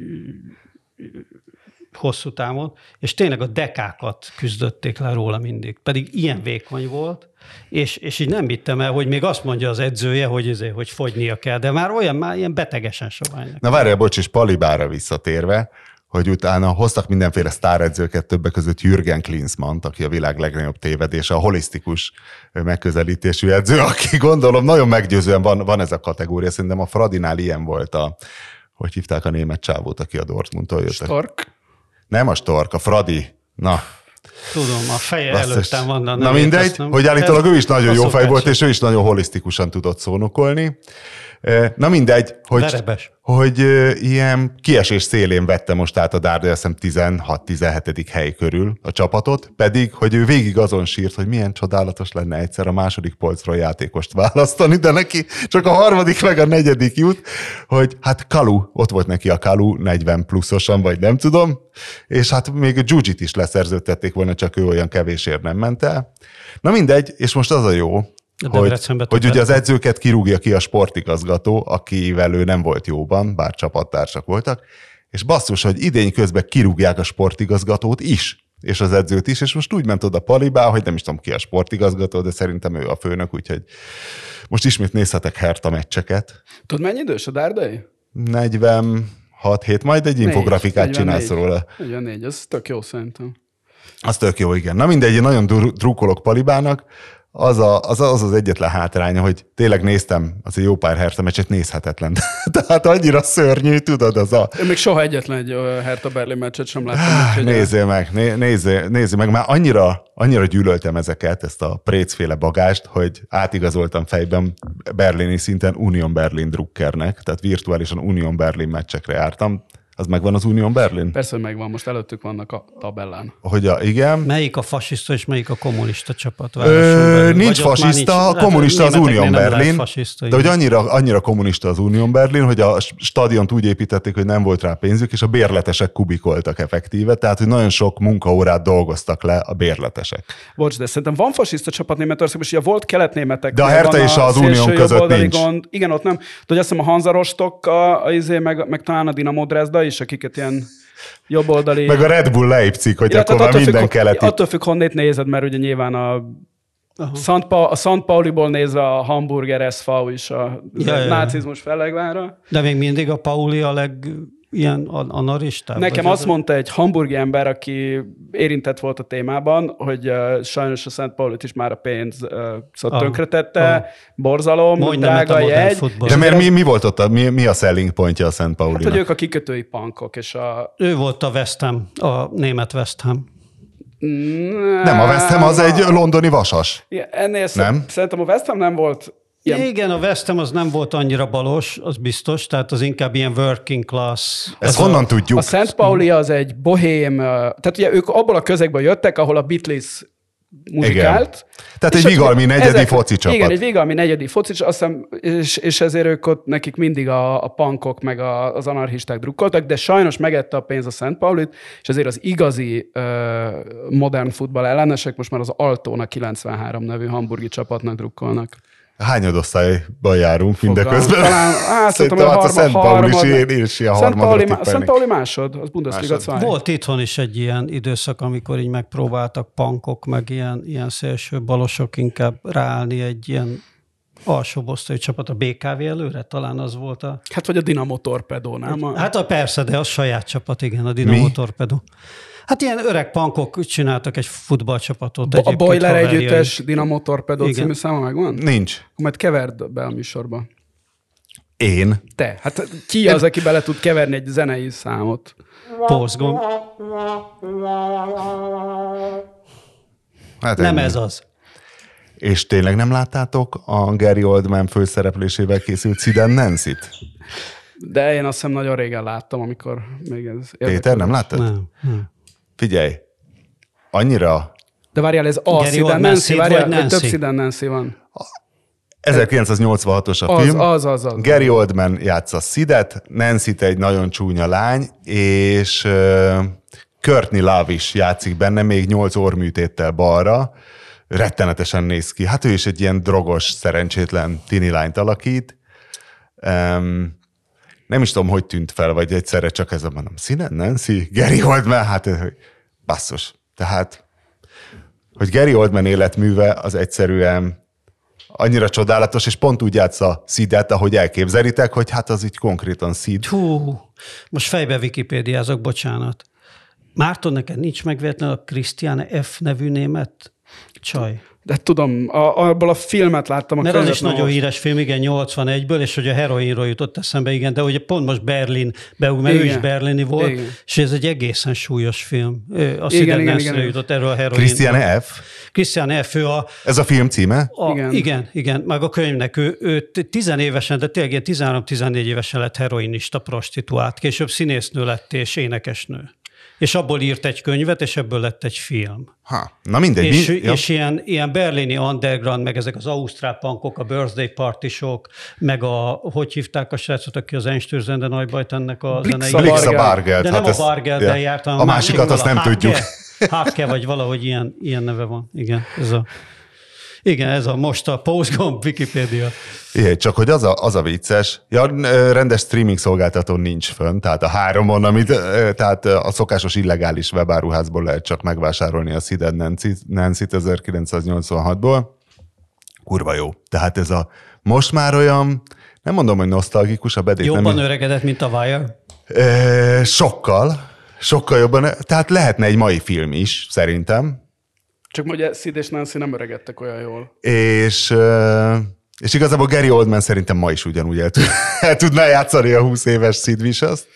hosszú távon, és tényleg a dekákat küzdötték le róla mindig. Pedig ilyen vékony volt, és, és így nem hittem el, hogy még azt mondja az edzője, hogy, azért, hogy fogynia kell, de már olyan, már ilyen betegesen sovány. Na várjál, bocs, és Palibára visszatérve, hogy utána hoztak mindenféle sztáredzőket, többek között Jürgen Klinsmann, aki a világ legnagyobb tévedése, a holisztikus megközelítésű edző, aki gondolom nagyon meggyőzően van, van ez a kategória. Szerintem a Fradinál ilyen volt a, hogy hívták a német csávót, aki a Dortmundtól jött. Stork? Nem a Stork, a Fradi. Na. Tudom, a feje Basszus. előttem van. De Na mindegy, nem, hogy állítólag ő is nagyon jó fej volt, sem. és ő is nagyon holisztikusan tudott szónokolni. Na mindegy, hogy, Verebes. hogy ilyen kiesés szélén vette most át a Dárdai, azt hiszem tizenhat-tizenhetedik hely körül a csapatot, pedig, hogy ő végig azon sírt, hogy milyen csodálatos lenne egyszer a második polcról játékost választani, de neki csak a harmadik meg a negyedik jut, hogy hát Kalu, ott volt neki a Kalu negyven pluszosan, vagy nem tudom, és hát még a Dzsuzsit is leszerződtették volna, csak ő olyan kevésért nem ment el. Na mindegy, és most az a jó, hogy, hogy ugye az edzőket kirúgja ki a sportigazgató, akivel ő nem volt jóban, bár csapattársak voltak, és basszus, hogy idény közben kirúgják a sportigazgatót is, és az edzőt is, és most úgy ment oda Palibá, hogy nem is tudom ki a sportigazgató, de szerintem ő a főnök, úgyhogy most ismét nézhetek Hertha meccseket. Tudod, mennyi idős a Dárdai? negyvenhat hét, majd egy infografikát csinálsz róla. negyvennégy, ez tök jó szerintem. Az tök jó, igen. Na mindegy, én nagyon drukkolok Palibának. Az, a, az az az egyetlen hátránya, hogy tényleg néztem az egy jó pár Hertha meccset, nézhetetlen. Tehát annyira szörnyű, tudod, az a... Én még soha egyetlen egy Hertha Berlin meccset sem láttam. Nézzél meg, né, nézzél, nézzél meg. Már annyira, annyira gyűlöltem ezeket, ezt a précféle bagást, hogy átigazoltam fejben berlini szinten Union Berlin drukkernek, tehát virtuálisan Union Berlin meccsekre jártam. Az megvan az Union Berlin? Persze, hogy megvan, most előttük vannak a tabellán. Hogy a, igen. Melyik a fasiszta és melyik a kommunista csapat? Ö, nincs fasiszta, nincs, kommunista az Union Berlin, fasiszta, de hogy annyira, annyira kommunista az Union Berlin, hogy a stadiont úgy építették, hogy nem volt rá pénzük, és a bérletesek kubikoltak effektíve, tehát hogy nagyon sok munkaórát dolgoztak le a bérletesek. Bocs, de szerintem van fasiszta csapat Németországban, és ugye volt kelet-németek. De a Hertha és az Unión között nincs. Gond. Igen, ott nem. De hogy azt hiszem a Hansa Rostock, a, a izé, meg, meg talán a Dinamo Dresda is, akiket ilyen jobboldali... Meg a Red Bull Leipzig, hogy ja, akkor már minden függ, keleti. Attól függ, honnét nézed, mert ugye nyilván a Szent pa- a Szent Pauliból nézve a Hamburger es vé is a ja, nácizmus fellegvára. De még mindig a Pauli a leg... ilyen anarista? Nekem azt ez... mondta egy hamburgi ember, aki érintett volt a témában, hogy uh, sajnos a Szent Paulit is már a pénz uh, szóval ah, tönkretette, ah. borzalom, Mondj drága jegy. De miért mi, mi volt ott, a, mi, mi a selling pontja a Szent Paulinak? Hát, hogy ők a kikötői punkok. És a... Ő volt a West Ham, a német West Ham. Nem, a West Ham az egy londoni vasas. Ja, ennél nem? Szerintem a West Ham nem volt... Ilyen. Igen, a West Ham az nem volt annyira balos, az biztos, tehát az inkább ilyen working class. Ezt honnan a, tudjuk? A Szent Pauli az egy bohém, tehát ugye ők abból a közegből jöttek, ahol a Beatles muzikált. Igen. Tehát egy vigalmi negyedi ezek, foci csapat. Igen, egy vigalmi negyedi foci csapat, és, és ezért ők ott nekik mindig a, a punkok meg a, az anarchisták drukkoltak, de sajnos megette a pénz a Szent Paulit, és ezért az igazi uh, modern futball ellenesek most már az Altona kilencvenhárom nevű hamburgi csapatnak drukkolnak. Hányadosztályban járunk mindeközben? Talán, hát szerintem hát a Szent Pauli is én, én is ilyen harmadra Szent Pauli másod, az Bundesliga kettő. Volt itthon is egy ilyen időszak, amikor így megpróbáltak punkok, meg ilyen, ilyen szélső balosok inkább ráállni egy ilyen alsóbosztályú csapat, a bé ká vé előre, talán az volt a... Hát vagy a Dinamo Torpedo, nem? A... Hát a persze, de az saját csapat, igen, a Dinamo Mi? Torpedo. Hát ilyen öreg punkok csináltak egy futballcsapatot. A Boiler együttes Dinamo Torpedo című száma megvan? Nincs. Majd keverd be a műsorba. Én? Te. Hát ki az, aki bele tud keverni egy zenei számot? Pózgomb. Hát nem ez az. És tényleg nem láttátok a Gary Oldman főszereplésével készült Sid and Nancy-t? De én azt hiszem nagyon régen láttam, amikor még ez... Péter, nem láttad? Nem. nem. Figyelj, annyira... De várjál, ez a Sid and Nancy, várjál, Nancy. Több Sid and Nancy van. ezerkilencszáznyolcvanhatos a az, film. Az, az, az. Gary Oldman játsza Sidet, Nancy-t egy nagyon csúnya lány, és uh, Courtney Love is játszik benne, még nyolc orrműtéttel balra. Rettenetesen néz ki. Hát ő is egy ilyen drogos, szerencsétlen tini lányt alakít. Um, Nem is tudom, hogy tűnt fel, vagy egyszerre csak ez a mondom, Sid and Nancy, Gary Oldman, hát basszus. Tehát, hogy Gary Oldman életműve az egyszerűen annyira csodálatos, és pont úgy játsza Sidet, ahogy elképzelitek, hogy hát az így konkrétan Sid. Hú, most fejbe Wikipédiázok, bocsánat. Márton, neked nincs megvéletlenül a Christiane F. nevű német csaj? De tudom, a, abból a filmet láttam. A Mert az is nagyon most. Híres film, igen, nyolcvanegyből, és hogy a heroinról jutott eszembe, igen, de ugye pont most Berlin, beug, mert igen. ő is berlini volt, igen. és ez egy egészen súlyos film. A Sid and Nancy-re jutott erről a heroinról. Christiane F. Christiane F. Ő a... Ez a film címe? A, igen. igen, igen, meg a könyvnek. Ő, ő tizenévesen, de tényleg tizenhárom-tizennégy évesen lett heroinista prostituált, később színésznő lett és énekesnő. És abból írt egy könyvet, és ebből lett egy film. Ha, na mindegy. És, mi? és ilyen, ilyen berlini underground, meg ezek az ausztrál punkok, a birthday partisok, meg a, hogy hívták a srácot, aki az Einstürzende Nagybajt ennek a zenei. Blixa Bargeld. De nem hát a Bargelddel ja. járt, a másikat azt nem tudjuk. Hake, vagy valahogy ilyen, ilyen neve van. Igen, ez a... Igen, ez a most a Pózgomb Wikipédia. Igen, csak hogy az a, az a vicces, ja, rendes streaming szolgáltatón nincs fönn, tehát a háromon, amit, tehát a szokásos illegális webáruházból lehet csak megvásárolni a Sid and Nancy-t ezerkilencszáznyolcvanhatból. Kurva jó. Tehát ez a most már olyan, nem mondom, hogy nosztalgikus a bedét. Jobban nem, öregedett, mint a Wire? E, sokkal, sokkal jobban, tehát lehetne egy mai film is, szerintem. Csak ugye Sid és Nancy nem öregedtek olyan jól. És, és igazából Gary Oldman szerintem ma is ugyanúgy el, tud, el tudná játszani a húsz éves Sid Vicious-t.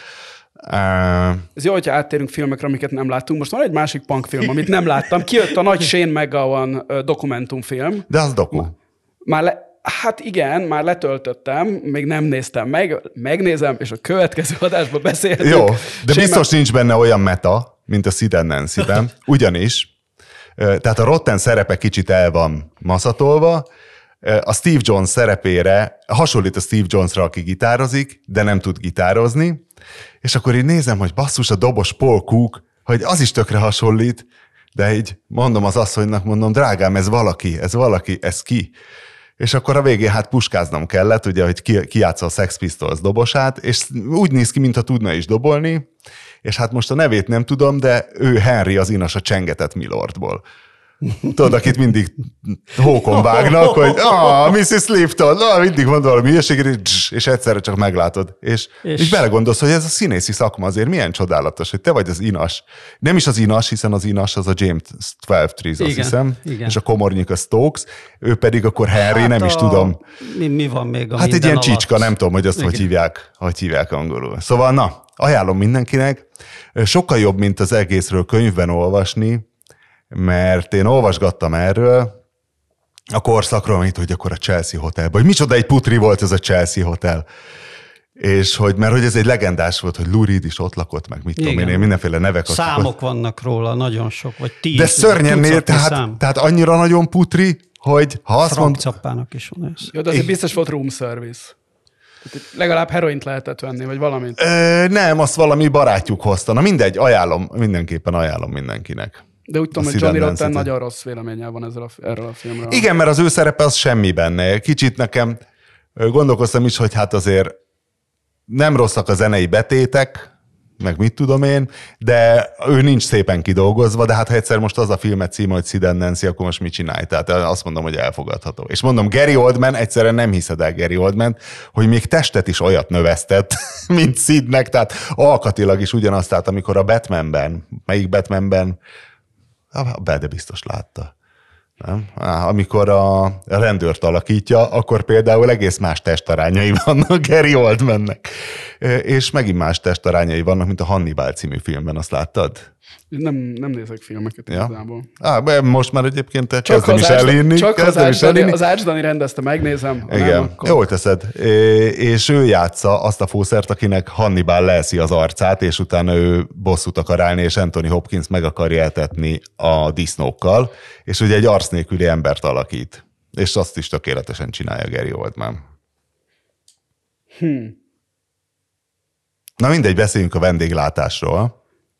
Uh, Ez jó, hogyha áttérünk filmekre, amiket nem láttunk. Most van egy másik punkfilm, amit nem láttam. Kijött a nagy Shane McGowan dokumentumfilm. De az doku. Már le, Hát igen, már letöltöttem, még nem néztem meg, megnézem, és a következő adásban beszélhetünk. Jó, de Simán... biztos nincs benne olyan meta, mint a Sid and Nancy-ben, ugyanis, tehát a Rotten szerepe kicsit el van maszatolva, a Steve Jones szerepére hasonlít a Steve Jonesra, aki gitározik, de nem tud gitározni, és akkor így nézem, hogy basszus, a dobos Paul Cook, hogy az is tökre hasonlít, de így mondom az asszonynak, mondom, drágám, ez valaki, ez valaki, ez ki? És akkor a végén hát puskáznom kellett, ugye, hogy ki, ki játsza a Sex Pistols dobosát, és úgy néz ki, mintha tudna is dobolni, és hát most a nevét nem tudom, de ő Henry az inas a Csengetett Milordból. Tudod, akit mindig hókon vágnak, hogy ah, missus Lipton, ah, mindig mond valami hülyeségre, és egyszerre csak meglátod. És, és... és belegondolsz, hogy ez a színészi szakma azért milyen csodálatos, hogy te vagy az inas. Nem is az inas, hiszen az inas az a James twelve Trees, azt hiszem, igen. És a komornyik a Stokes, ő pedig akkor Henry, hát nem a... is tudom. Mi, mi van még a Hát egy ilyen alatt? Csicska, nem tudom, hogy azt igen. hogy hívják, hogy hívják angolul. Szóval na, ajánlom mindenkinek. Sokkal jobb, mint az egészről könyvben olvasni, mert én olvasgattam erről a korszakról, amit, hogy akkor a Chelsea Hotelben, hogy micsoda egy putri volt ez a Chelsea Hotel. És hogy, mert hogy ez egy legendás volt, hogy Lou Reed is ott lakott, meg mit tudom én, én mindenféle nevek. Számok ott vannak róla, nagyon sok, vagy tíz. De szörnyen nél, tehát, tehát annyira nagyon putri, hogy ha azt mond... Frankcappának is van ez. Jó, de azért biztos volt room service. Legalább heroint lehetett venni, vagy valamit. Ö, nem, azt valami barátjuk hozta. Na mindegy, ajánlom, mindenképpen ajánlom mindenkinek. De úgy tudom, hogy Johnny Rotten nagyon rossz véleménnyel van ezzel a, erről a filmről. Igen, mert az ő szerepe az semmi benne. Kicsit nekem gondolkoztam is, hogy hát azért nem rosszak a zenei betétek, meg mit tudom én, de ő nincs szépen kidolgozva, de hát ha egyszer most az a filmet címe, hogy Sid and Nancy, akkor most mit csinálj? Tehát azt mondom, hogy elfogadható. És mondom, Gary Oldman, egyszerűen nem hiszed el Gary Oldman, hogy még testet is olyat növesztett, mint Sidnek, tehát alkatilag is ugyanazt, tehát amikor a Batmanben, melyik Batmanben, a Bede biztos látta. Nem? Amikor a rendőrt alakítja, akkor például egész más testarányai vannak Gary Oldmannek. És megint más testarányai vannak, mint a Hannibal című filmben, azt láttad? Nem, nem nézek filmeket ja. igazából. Á, most már egyébként kezdem is elírni. Csak az Ács Dani, az Ács Dani rendezte, megnézem. Igen, nem, akkor... jól teszed. És ő játsza azt a fószert, akinek Hannibal leeszi az arcát, és utána ő bosszút akar állni, és Anthony Hopkins meg akarja etetni a disznókkal, és ugye egy arc nélküli embert alakít. És azt is tökéletesen csinálja Gary Oldman. Hmm. Na mindegy, beszéljünk a vendéglátásról.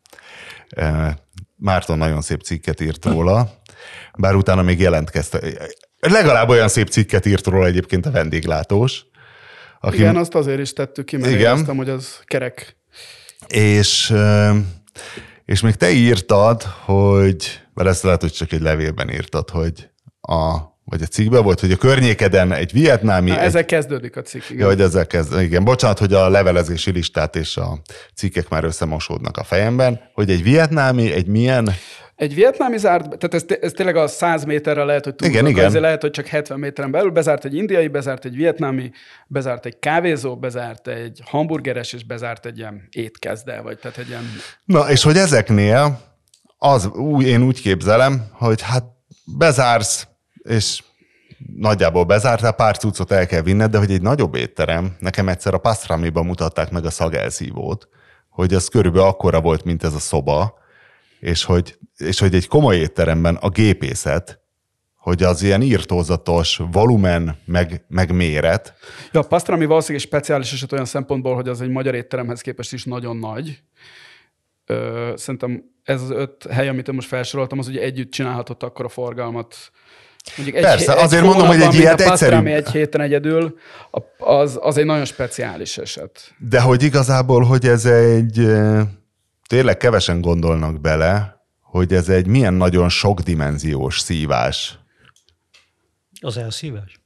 Márton nagyon szép cikket írt róla, bár utána még jelentkezte. Legalább olyan szép cikket írt róla egyébként a vendéglátós. Aki... Igen, azt azért is tettük ki, mert igen. Éreztem, hogy az kerek. És, és még te írtad, hogy, mert ezt lehet, hogy csak egy levélben írtad, hogy a vagy a cikkben volt, hogy a környékeden egy vietnámi... Na, ezzel egy... kezdődik a cikk, igen. Ja, hogy ezzel kezd... igen. Bocsánat, hogy a levelezési listát és a cikkek már összemosódnak a fejemben, hogy egy vietnámi, egy milyen... Egy vietnámi zárt, tehát ez, ez tényleg a száz méterre lehet, hogy túl, igen, igen. ezért lehet, hogy csak hetven méteren belül bezárt egy indiai, bezárt egy vietnámi, bezárt egy kávézó, bezárt egy hamburgeres, és bezárt egy ilyen étkezde, vagy tehát egy ilyen... Na, és hogy ezeknél az, úgy, én úgy képzelem, hogy hát bezársz, és nagyjából bezártál, pár cuccot el kell vinned, de hogy egy nagyobb étterem, nekem egyszer a Pastramiban mutatták meg a szagelszívót, hogy az körülbelül akkora volt, mint ez a szoba, és hogy, és hogy egy komoly étteremben a gépészet, hogy az ilyen írtózatos volumen, meg, meg méret. Ja, a Pastrami valószínűleg speciális eset olyan szempontból, hogy az egy magyar étteremhez képest is nagyon nagy. Ö, szerintem ez az öt hely, amit én most felsoroltam, az ugye együtt csinálhatott akkor a forgalmat. Egy, Persze, egy azért mondom, hogy egy ilyet egyszerűbb. egy héten egyedül, az, az egy nagyon speciális eset. De hogy igazából, hogy ez egy, tényleg kevesen gondolnak bele, hogy ez egy milyen nagyon sokdimenziós szívás. Az elszívás?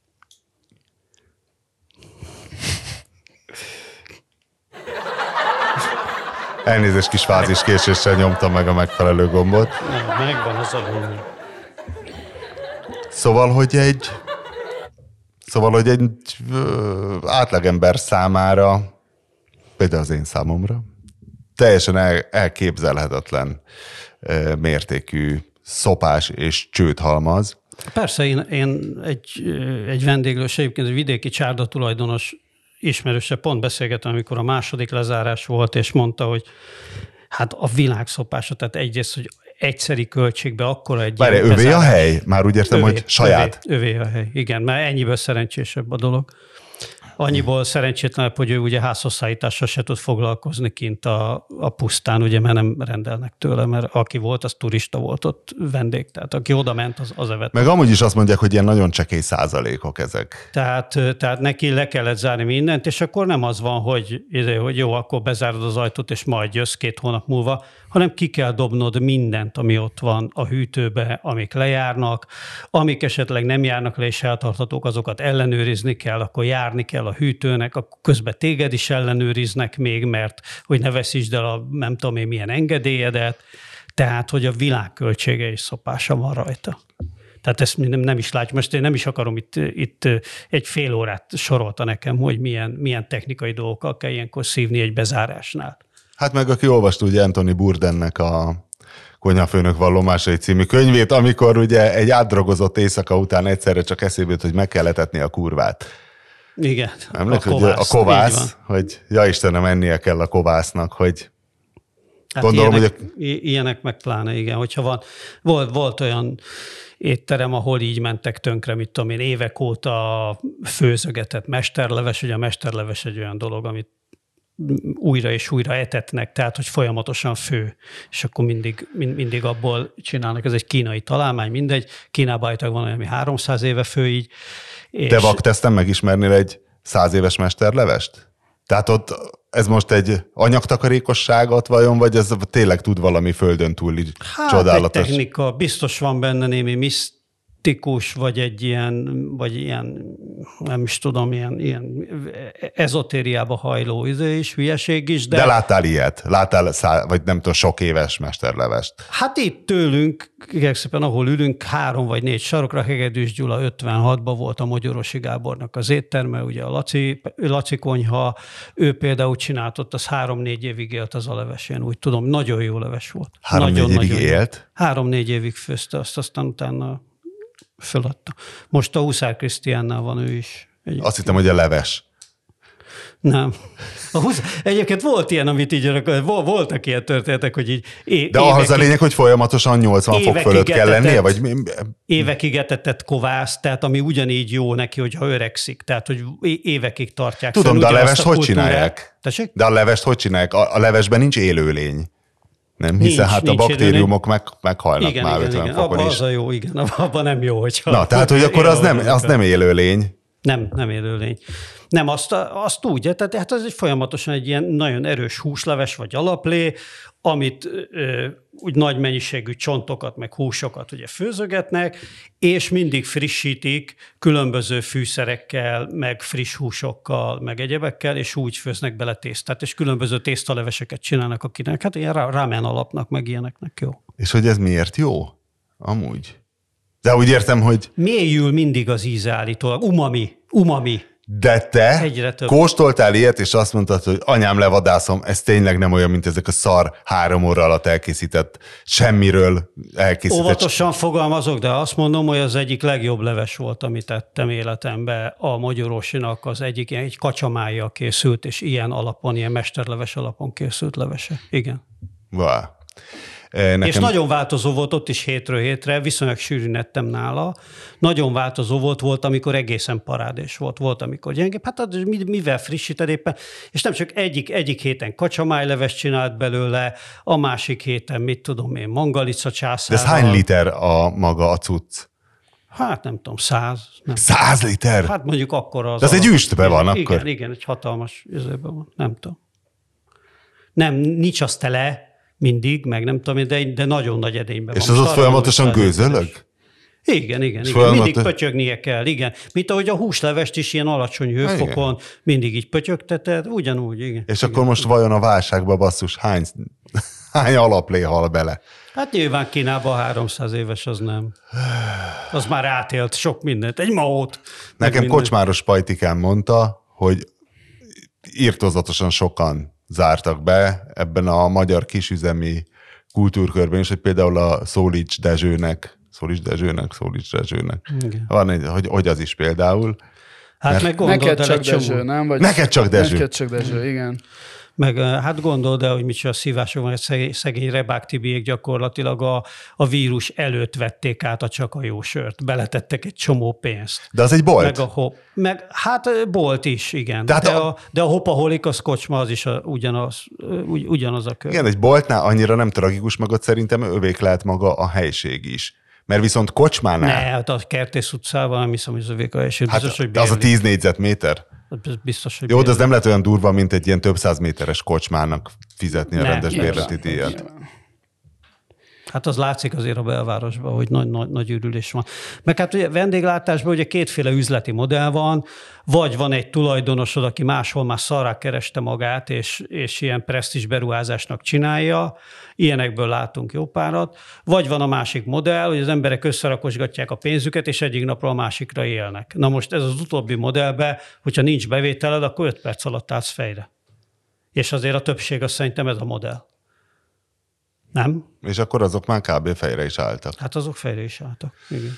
Elnézést, kis fáziskéséssel nyomtam meg a megfelelő gombot. Nem, megvan az a gomb. Szóval, hogy egy, szóval, hogy egy ö, átlagember számára, például az én számomra, teljesen el, elképzelhetetlen ö, mértékű szopás és csőthalmaz, Persze, én, én egy, egy vendéglős, egyébként egy vidéki csárda tulajdonos ismerőse pont beszélgettem, amikor a második lezárás volt, és mondta, hogy hát a világszopása, tehát egyrészt, hogy egyszeri költségbe akkora egy... Várj, övé bezárás. A hely? Már úgy értem, övé, hogy saját. Övé, övé a hely, igen, mert ennyiből szerencsésebb a dolog. Annyiból szerencsétlenebb, hogy ő ugye házhozszállítással se tud foglalkozni kint a, a pusztán, ugye, mert nem rendelnek tőle, mert aki volt, az turista volt ott vendég, tehát aki oda ment, az, az evett. Meg amúgy is azt mondják, hogy ilyen nagyon csekély százalékok ezek. Tehát, tehát neki le kellett zárni mindent, és akkor nem az van, hogy, hogy jó, akkor bezárod az ajtót, és majd jössz két hónap múlva, hanem ki kell dobnod mindent, ami ott van a hűtőbe, amik lejárnak, amik esetleg nem járnak le és eltartatók, azokat ellenőrizni kell, akkor járni kell a hűtőnek, akkor közben téged is ellenőriznek még, mert hogy ne veszítsd el a nem tudom én milyen engedélyedet, tehát hogy a világköltsége és szopása van rajta. Tehát ezt nem, nem is látjuk. Most én nem is akarom itt, itt egy fél órát sorolta nekem, hogy milyen, milyen technikai dolgokkal kell ilyenkor szívni egy bezárásnál. Hát meg aki olvast ugye Anthony Bourdainnek a Konyhafőnök vallomásai című könyvét, amikor ugye egy átdrogozott éjszaka után egyszerre csak eszébe jut, hogy meg kell etetni a kurvát. Igen, Emlék, a kovász. A kovász, hogy ja Istenem, ennie kell a kovásznak, hogy hát gondolom, ilyenek, hogy... A... Ilyenek meg pláne, igen. Hogyha van, volt, volt olyan étterem, ahol így mentek tönkre, mit tudom én, évek óta főzögetett mesterleves, ugye a mesterleves egy olyan dolog, amit újra és újra etetnek, tehát hogy folyamatosan fő, és akkor mindig, mindig abból csinálnak. Ez egy kínai találmány, mindegy. Kínában állítólag van olyan, ami háromszáz éve fő így. Te vakteszten megismernél egy száz éves mesterlevest? Tehát ott ez most egy anyagtakarékosságot vajon, vagy ez tényleg tud valami földön túli hát csodálatos? Egy technika, biztos van benne némi misztikus, vagy egy ilyen, vagy ilyen, nem is tudom, ilyen, ilyen ezotériába hajló izé is, hülyeség is. De, de láttál ilyet? Láttál, szá, vagy nem tudom, sok éves mesterlevest? Hát itt tőlünk, szépen, ahol ülünk, három vagy négy sarokra, Hegedűs Gyula ötvenhatban volt a Magyorosi Gábornak az étterme, ugye a Laci, Laci konyha, ő például csinált ott, az három-négy évig élt az a leves, én úgy tudom, nagyon jó leves volt. Három-négy évig élt? Három-négy évig főzte, azt aztán utána föladta. Most a Huszár Krisztiánnál van ő is. Egy azt hittem, hogy a leves. Nem. A husz... Egyébként volt ilyen, amit így voltak ilyen történetek, hogy így é- de ahhoz a lényeg, hogy folyamatosan nyolcvan fok fölött kell lennie? Vagy... Évekig etetett kovász, tehát ami ugyanígy jó neki, hogyha öregszik, tehát hogy évekig tartják. Tudom, de a levest hogy csinálják? Tessék? De a levest hogy csinálják? A, a levesben nincs élőlény. Nem, hiszen nincs, hát a baktériumok meg, meghalnak igen, már igen, ötven igen. fokon abba is. Az a jó, igen. Abban nem jó, hogyha... Na, tehát, hogy akkor az nem, az nem élőlény. Nem, nem élőlény. Nem, azt, azt úgy, tehát hát ez egy folyamatosan egy ilyen nagyon erős húsleves vagy alaplé, amit ö, úgy nagy mennyiségű csontokat, meg húsokat ugye főzögetnek, és mindig frissítik különböző fűszerekkel, meg friss húsokkal, meg egyebekkel, és úgy főznek bele tésztát, és különböző tésztaleveseket csinálnak, akinek, hát ilyen ramen alapnak, meg ilyeneknek jó. És hogy ez miért jó? Amúgy. De úgy értem, hogy... Mélyül mindig az íze állítólag. Umami, umami. De te kóstoltál ilyet, és azt mondtad, hogy anyám, levadászom, ez tényleg nem olyan, mint ezek a szar három óra alatt elkészített, semmiről elkészített. Óvatosan fogalmazok, de azt mondom, hogy az egyik legjobb leves volt, amit tettem életemben. A Magyarosinak az egyik, egy kacsamája készült, és ilyen alapon, ilyen mesterleves alapon készült levese. Igen. Wow. Nekem... És nagyon változó volt ott is hétről hétre, viszonylag sűrűn ettem nála. Nagyon változó volt, volt, amikor egészen parádés volt, volt, amikor gyengébb. Hát mivel frissíted éppen, és nem csak egyik, egyik héten kacsamájleves csinált belőle, a másik héten, mit tudom én, mangalica császárral. De ez hány liter a maga a cucc? Hát nem tudom, száz. Nem. Száz liter? Hát mondjuk akkor az... De az egy üstbe van igen, akkor. Igen, igen, egy hatalmas üzőben van, nem tudom. Nem, nincs az tele, mindig, meg nem tudom, de, de nagyon nagy edényben és van. És az ott folyamatosan gőzölög? Igen, igen, igen. Mindig pötyögnie kell, igen. Mint ahogy a húslevest is ilyen alacsony hőfokon igen. mindig így pötyögteted, ugyanúgy, igen. És igen. akkor most vajon a válságban basszus hány, hány alaplé hal bele? Hát nyilván Kínában háromszáz éves az nem. Az már átélt sok mindent, egy maót. Nekem Kocsmáros Pajtikán mondta, hogy irtózatosan sokan zártak be ebben a magyar kisüzemi kultúrkörben is, hogy például a Szólics Dezsőnek, Szólics Dezsőnek, Szólics Dezsőnek. Igen. Van egy, hogy, hogy az is például. Hát Mert meg gondold Neked el csak egy csomó. Dezső, nem? Vagy Neked csak Dezső. Neked csak Dezső, igen. Meg hát gondold el, hogy micsoda szívások van, hogy szegény Rebák Tibiék gyakorlatilag a, a vírus előtt vették át a Csak a jó sört. Beletettek egy csomó pénzt. De az egy bolt. Meg a hop, meg hát bolt is, igen. Tehát de, a- a, de a hopaholik, az kocsma, az is a, ugyanaz, ugy, ugyanaz a kör. Igen, egy boltnál annyira nem tragikus, meg ott szerintem övék lehet maga a helység is. Mert viszont kocsmánál, Ne, hát a Kertész utcában nem hiszem, hogy az övék a helyiség. hát Biztos, hogy az a bérlik. tíz négyzetméter. Biztos, hogy Jó, de az bérlik. nem lehet olyan durva, mint egy ilyen több száz méteres kocsmának fizetni a Nem, rendes nyilván. bérleti díjat. Hát az látszik azért a belvárosban, hogy nagy, nagy, nagy ürülés van. Meg hát ugye vendéglátásban ugye kétféle üzleti modell van, vagy van egy tulajdonosod, aki máshol már szarrá kereste magát, és, és ilyen presztízs beruházásnak csinálja, ilyenekből látunk jó párat, vagy van a másik modell, hogy az emberek összerakosgatják a pénzüket, és egyik napról a másikra élnek. Na most ez az utóbbi modellben, hogyha nincs bevételed, akkor öt perc alatt állsz fejre. És azért a többség az szerintem ez a modell. Nem? És akkor azok már kb. Fejre is álltak. Hát azok fejre is álltak. Igen.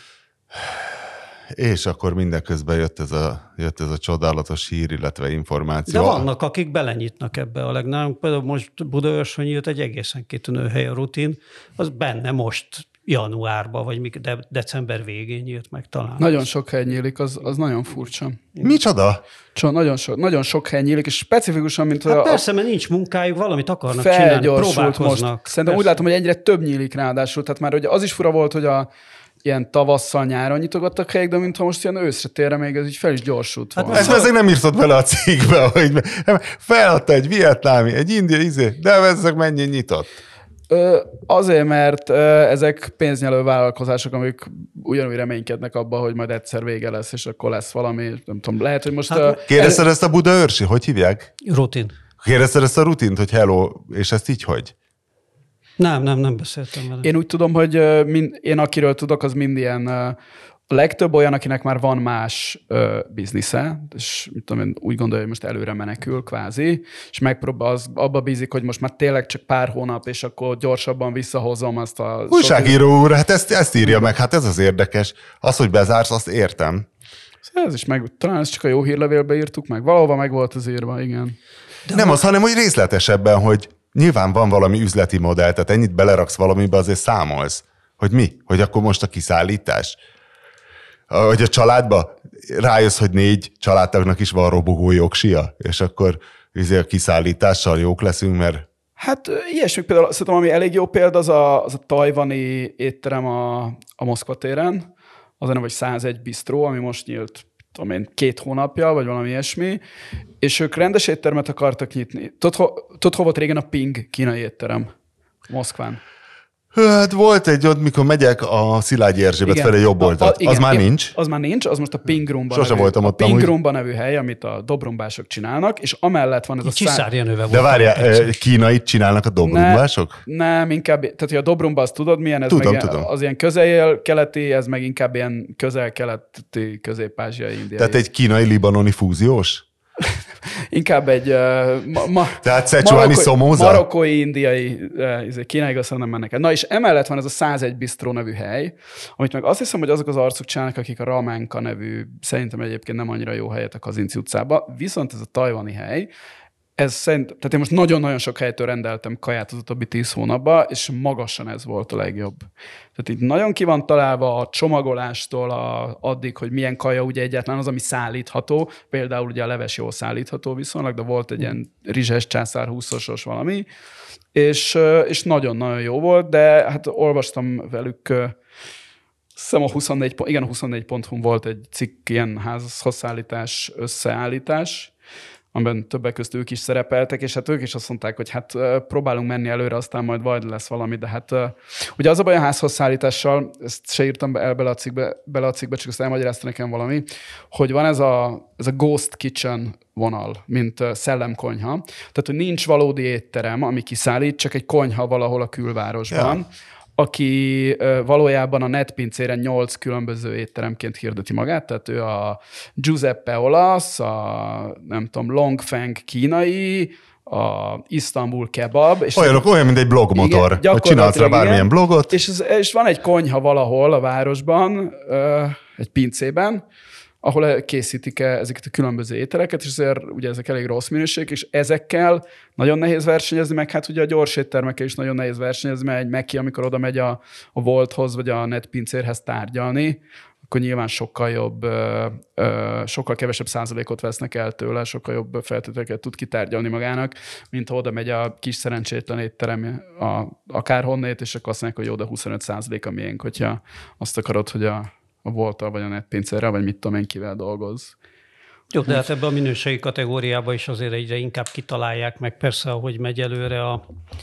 És akkor mindenközben jött ez a, jött ez a csodálatos hír, illetve információ. De vannak, akik belenyitnak ebbe a legnagyobb. Például most Budaörsön nyílt egy egészen kitűnő hely a rutin, az benne most januárban, vagy mikor, de december végén nyílt meg talán. Nagyon sok hely nyílik, az, az nagyon furcsa. Micsoda? Csak nagyon sok, nagyon sok hely nyílik, és specifikusan, mint Hát a, persze, mert nincs munkájuk, valamit akarnak csinálni, felgyorsult próbálkoznak. most. Szerintem úgy Persze. látom, hogy egyre több nyílik ráadásul. Tehát már ugye az is fura volt, hogy a ilyen tavasszal, nyáron nyitogattak helyek, de mintha most ilyen őszre térre még ez így fel is gyorsult Hát volna. Ezt ezek nem írtad bele a cikkbe, hogy feladta egy vietnámi, egy indiai izé, de ezek mennyi nyitott. Ö, azért, mert ö, ezek pénznyelő vállalkozások, amik ugyanúgy reménykednek abban, hogy majd egyszer vége lesz, és akkor lesz valami, nem tudom, lehet, hogy most... Hát, ö, Kérdezted ezt a Budaörsi? Hogy hívják? Rutin. Kérdezted ezt a rutint, hogy hello, és ezt így hogy? Nem, nem, nem beszéltem vele. Én úgy tudom, hogy ö, mind, én akiről tudok, az mind ilyen, ö, a legtöbb olyan, akinek már van más ö, biznisze, és mit tudom én, úgy gondolja, hogy most előre menekül kvázi, és megpróbál, az, abba bízik, hogy most már tényleg csak pár hónap, és akkor gyorsabban visszahozom azt a... Újságíró úr, hát ezt, ezt írja meg, hát ez az érdekes. Az, hogy bezársz, azt értem. Ez is meg, talán ezt csak a jó hírlevélbe írtuk meg. Valahova meg volt az írva, igen. De nem az, hanem hogy részletesebben, hogy nyilván van valami üzleti modell, tehát ennyit beleraksz valamibe, azért számolsz. Hogy mi? Hogy akkor most a kiszállítás? Hogy a családba rájössz, hogy négy családtagnak is van robogó jogsia, és akkor a kiszállítással jók leszünk, mert... Hát ilyesmi például, szerintem ami elég jó példa, az a, az a tajvani étterem a, a Moszkva téren, az a neve, hogy százegy Bistró, ami most nyílt, tudom én, két hónapja, vagy valami ilyesmi, és ők rendes éttermet akartak nyitni. Tudod, ho, tudod hol volt régen a Ping kínai étterem? Moszkván. Hát volt egy ott, mikor megyek a Szilágyi Erzsébet felé jobb oldalt. A- igen, Az már igen, nincs. Az már nincs, az most a Ping Roomba Sose nevű, voltam ott a Ping amúgy. Roomba nevű hely, amit a dobrombások csinálnak, és amellett van ez a Csiszár Jenőve volt. De várjál, eh, kínait csinálnak a dobrumbások? Nem, inkább, tehát hogy a Dobrumba azt tudod milyen, ez Tudom, meg tudom. az ilyen közel-keleti, ez meg inkább ilyen közel-keleti, közép-ázsiai, indiai. Tehát egy kínai-libanoni fúziós? Inkább egy uh, ma, ma, Tehát Szecsuáni szomóza? marokkói, indiai, uh, kínai igazán nem mennek el. Na és emellett van ez a százegy Bistró nevű hely, amit meg azt hiszem, hogy azok az arcok csinálnak, akik a Ramánka nevű, szerintem egyébként nem annyira jó helyet a Kazinci utcába, viszont ez a tajvani hely, ez szerint, tehát én most nagyon-nagyon sok helytől rendeltem kaját az utóbbi tíz hónapban, és magasan ez volt a legjobb. Tehát itt nagyon ki van találva a csomagolástól a, addig, hogy milyen kaja ugye egyáltalán az, ami szállítható. Például ugye a leves jól szállítható viszonylag, de volt egy ilyen rizses császár húszosos valami, és, és nagyon-nagyon jó volt, de hát olvastam velük, azt hiszem a huszonnégy, igen, a huszonnégy pont hu volt egy cikk, ilyen házhozszállítás, összeállítás, amiben többek közt ők is szerepeltek, és hát ők is azt mondták, hogy hát próbálunk menni előre, aztán majd vagy lesz valami, de hát ugye az a baj a házhozszállításshogy ezt se írtam be, el bele a cikkbe, bele a cikkbe, csak azt elmagyarázta nekem valami, hogy van ez a, ez a ghost kitchen vonal, mint szellemkonyha. Tehát, hogy nincs valódi étterem, ami kiszállít, csak egy konyha valahol a külvárosban, ja. aki valójában a netpincéren nyolc különböző étteremként hirdeti magát, tehát ő a Giuseppe olasz, a nem tudom, Longfeng kínai, a Isztambul kebab. És Olyanok, olyan, mint egy blogmotor, hogy csinálsz rá bármilyen igen. blogot. És, ez, és van egy konyha valahol a városban, egy pincében, ahol készítik ezeket a különböző ételeket, és azért ugye ezek elég rossz minőség, és ezekkel nagyon nehéz versenyezni, meg hát ugye a gyors éttermekkel is nagyon nehéz versenyezni, mert egy Meki, amikor oda megy a, a Volthoz, vagy a netpincérhez tárgyalni, akkor nyilván sokkal jobb, ö, ö, sokkal kevesebb százalékot vesznek el tőle, sokkal jobb feltételeket tud kitárgyalni magának, mint ha oda megy a kis szerencsétlen étterem a, akárhonnét, és akkor azt mondják, hogy jó, de huszonöt százalék a miénk, hogyha azt akarod, hogy a, a Volttal, vagy a netpincérrel, vagy mit tudom én, kivel dolgoz. Jó, de hát ebben a minőségi kategóriában is azért egyre inkább kitalálják meg, persze, ahogy megy előre a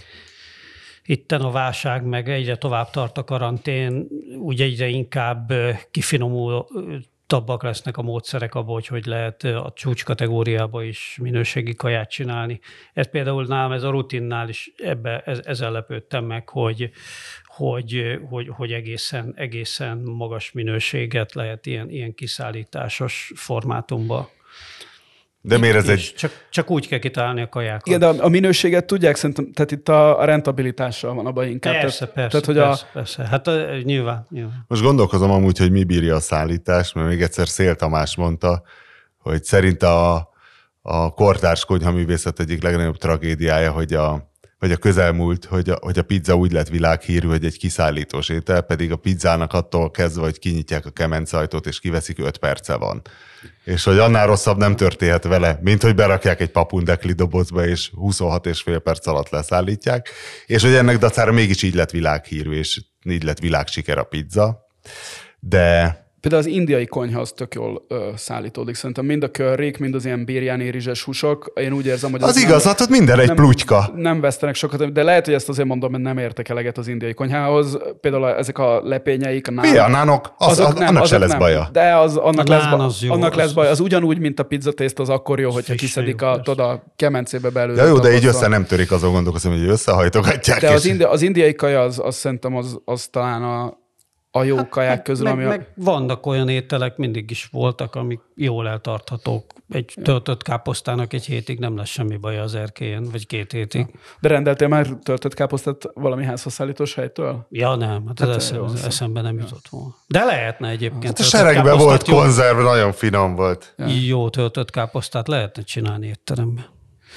itten a válság, meg egyre tovább tart a karantén, úgy egyre inkább kifinomultabbak lesznek a módszerek abban, hogy hogy lehet a csúcs kategóriában is minőségi kaját csinálni. Ez például nálam, ez a rutinnál is ebbe, ez, ezzel lepődtem meg, hogy, hogy, hogy, hogy egészen, egészen magas minőséget lehet ilyen, ilyen kiszállításos formátumban. De miért ez egy... Csak, csak úgy kell kitalálni a kajákat. Igen, de a minőséget tudják, szerintem, tehát itt a, a rentabilitással van abban inkább. Persze, tehát, persze, tehát, hogy persze, a... persze. Hát nyilván, nyilván. Most gondolkozom amúgy, hogy mi bírja a szállítás, mert még egyszer Szél Tamás mondta, hogy szerint a, a kortárs konyhaművészet egyik legnagyobb tragédiája, hogy a, vagy a közelmúlt, hogy a, hogy a pizza úgy lett világhírű, hogy egy kiszállítós étel, pedig a pizzának attól kezdve, hogy kinyitják a kemencajtót, és kiveszik, öt perce van. És hogy annál rosszabb nem történhet vele, mint hogy berakják egy papundekli dobozba, és huszonhat és fél perc alatt leszállítják. És hogy ennek dacára mégis így lett világhírű, és így lett világsiker a pizza. De... Például az indiai konyha az tök jól ö, szállítódik. Szerintem mind a curryk, mind az ilyen birjáni rizses húsok. Én úgy érzem, hogy... Az, az igaz, hát ott minden egy nem, plutyka. Nem vesztenek sokat, de lehet, hogy ezt azért mondom, mert nem értek eleget az indiai konyhához. Például ezek a lepényeik, a nánok. Mi a nánok? Az, azok, az, nem, annak se lesz nem. baja. De az, annak, lesz, ba, az jó, annak lesz az baj. Az ugyanúgy, mint a pizzatészt, az akkor jó, hogyha kiszedik a, tudod, a kemencébe belül. Ja jó, de így össze nem törik, azon gondolkozom, hogy összehajtogatják. De az, indi, az indiai kaja, az, az szerintem az, az talán a a jó hát, kaják közül, meg, ami... Meg vannak olyan ételek, mindig is voltak, amik jól eltarthatók. Egy töltött káposztának egy hétig nem lesz semmi baja az erkélyen, vagy két hétig. Ja. De rendeltél már töltött káposztát valami házhozszállítós helytől? Ja, nem, hát, hát ez eszem, az eszembe nem jutott volna. De lehetne egyébként. Hát a seregben volt jó, konzerv, nagyon finom volt. Ja. Jó töltött káposztát lehetne csinálni étteremben.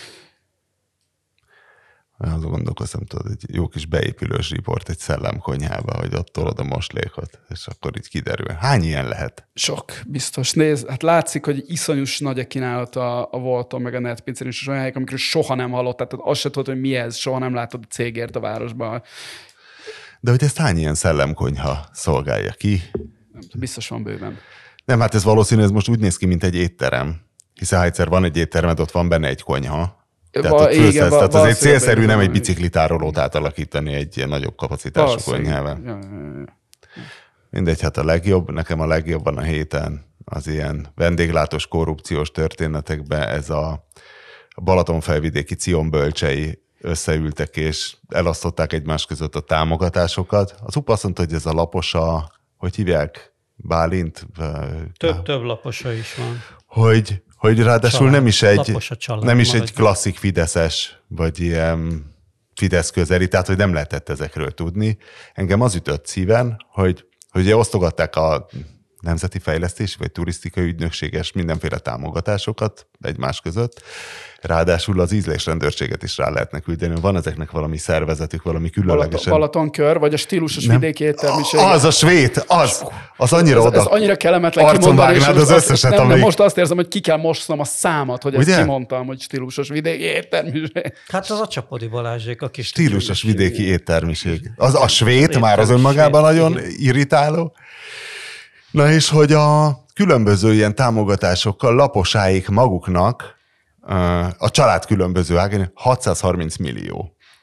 Azon gondolkoztam, tudod, egy jó kis beépülős riport egy szellemkonyhába, hogy ott tolod a moslékot, és akkor így kiderül. Hány ilyen lehet? Sok, biztos. Nézd, hát látszik, hogy iszonyús nagy a kínálat a, a Volton, meg a netpincén, és olyan helyek, amikor soha nem hallott, tehát azt se tudod, hogy mi ez, soha nem látod a cégért a városban. De hogy ezt hány ilyen szellemkonyha szolgálja ki? Biztos van bőven. Nem, hát ez valószínű, ez most úgy néz ki, mint egy étterem. Hiszen ha egyszer van egy éttermed, ott van benne egy konyha. Tehát, va, igen, főszesz, va, tehát azért célszerű nem egy biciklitárolót átalakítani egy ilyen nagyobb kapacitású konyhával. Ja, ja, ja. Mindegy, hát a legjobb, nekem a legjobban a héten az ilyen vendéglátós korrupciós történetekben ez a Balatonfelvidéki Cion bölcsei összeültek és elosztották egymás között a támogatásokat. Az U P azt mondta, hogy ez a lapos a, hogy hívják, Bálint? Több, több laposa is van. Hogy hogy ráadásul család, nem is egy, család, nem is egy klasszik fideszes, vagy ilyen Fidesz közeli, tehát hogy nem lehetett ezekről tudni. Engem az ütött szíven, hogy, hogy ugye osztogatták a nemzeti fejlesztési vagy turisztikai ügynökséges mindenféle támogatásokat egymás között. Ráadásul az ízlésrendőrséget is rá lehetne küldeni. Van ezeknek valami szervezetük, valami különlegesen... Balatonkör, vagy a stílusos nem. vidéki éttermiség. Az a svéd, az! Az annyira ez, oda. Ez annyira kellemetlen kimondani. És az összeset, nem, amelyik... most azt érzem, hogy ki kell mosnom a számat, hogy Ugye? ezt kimondtam, hogy stílusos vidéki éttermiség. Hát az a Csapodi Balázsék, a kis stílusos vidéki éttermiség. Az a svéd már az önmagában nagyon igen. irritáló. Na és hogy a különböző ilyen támogatásokkal laposáik maguknak a család különböző ágán hatszázharminc millió.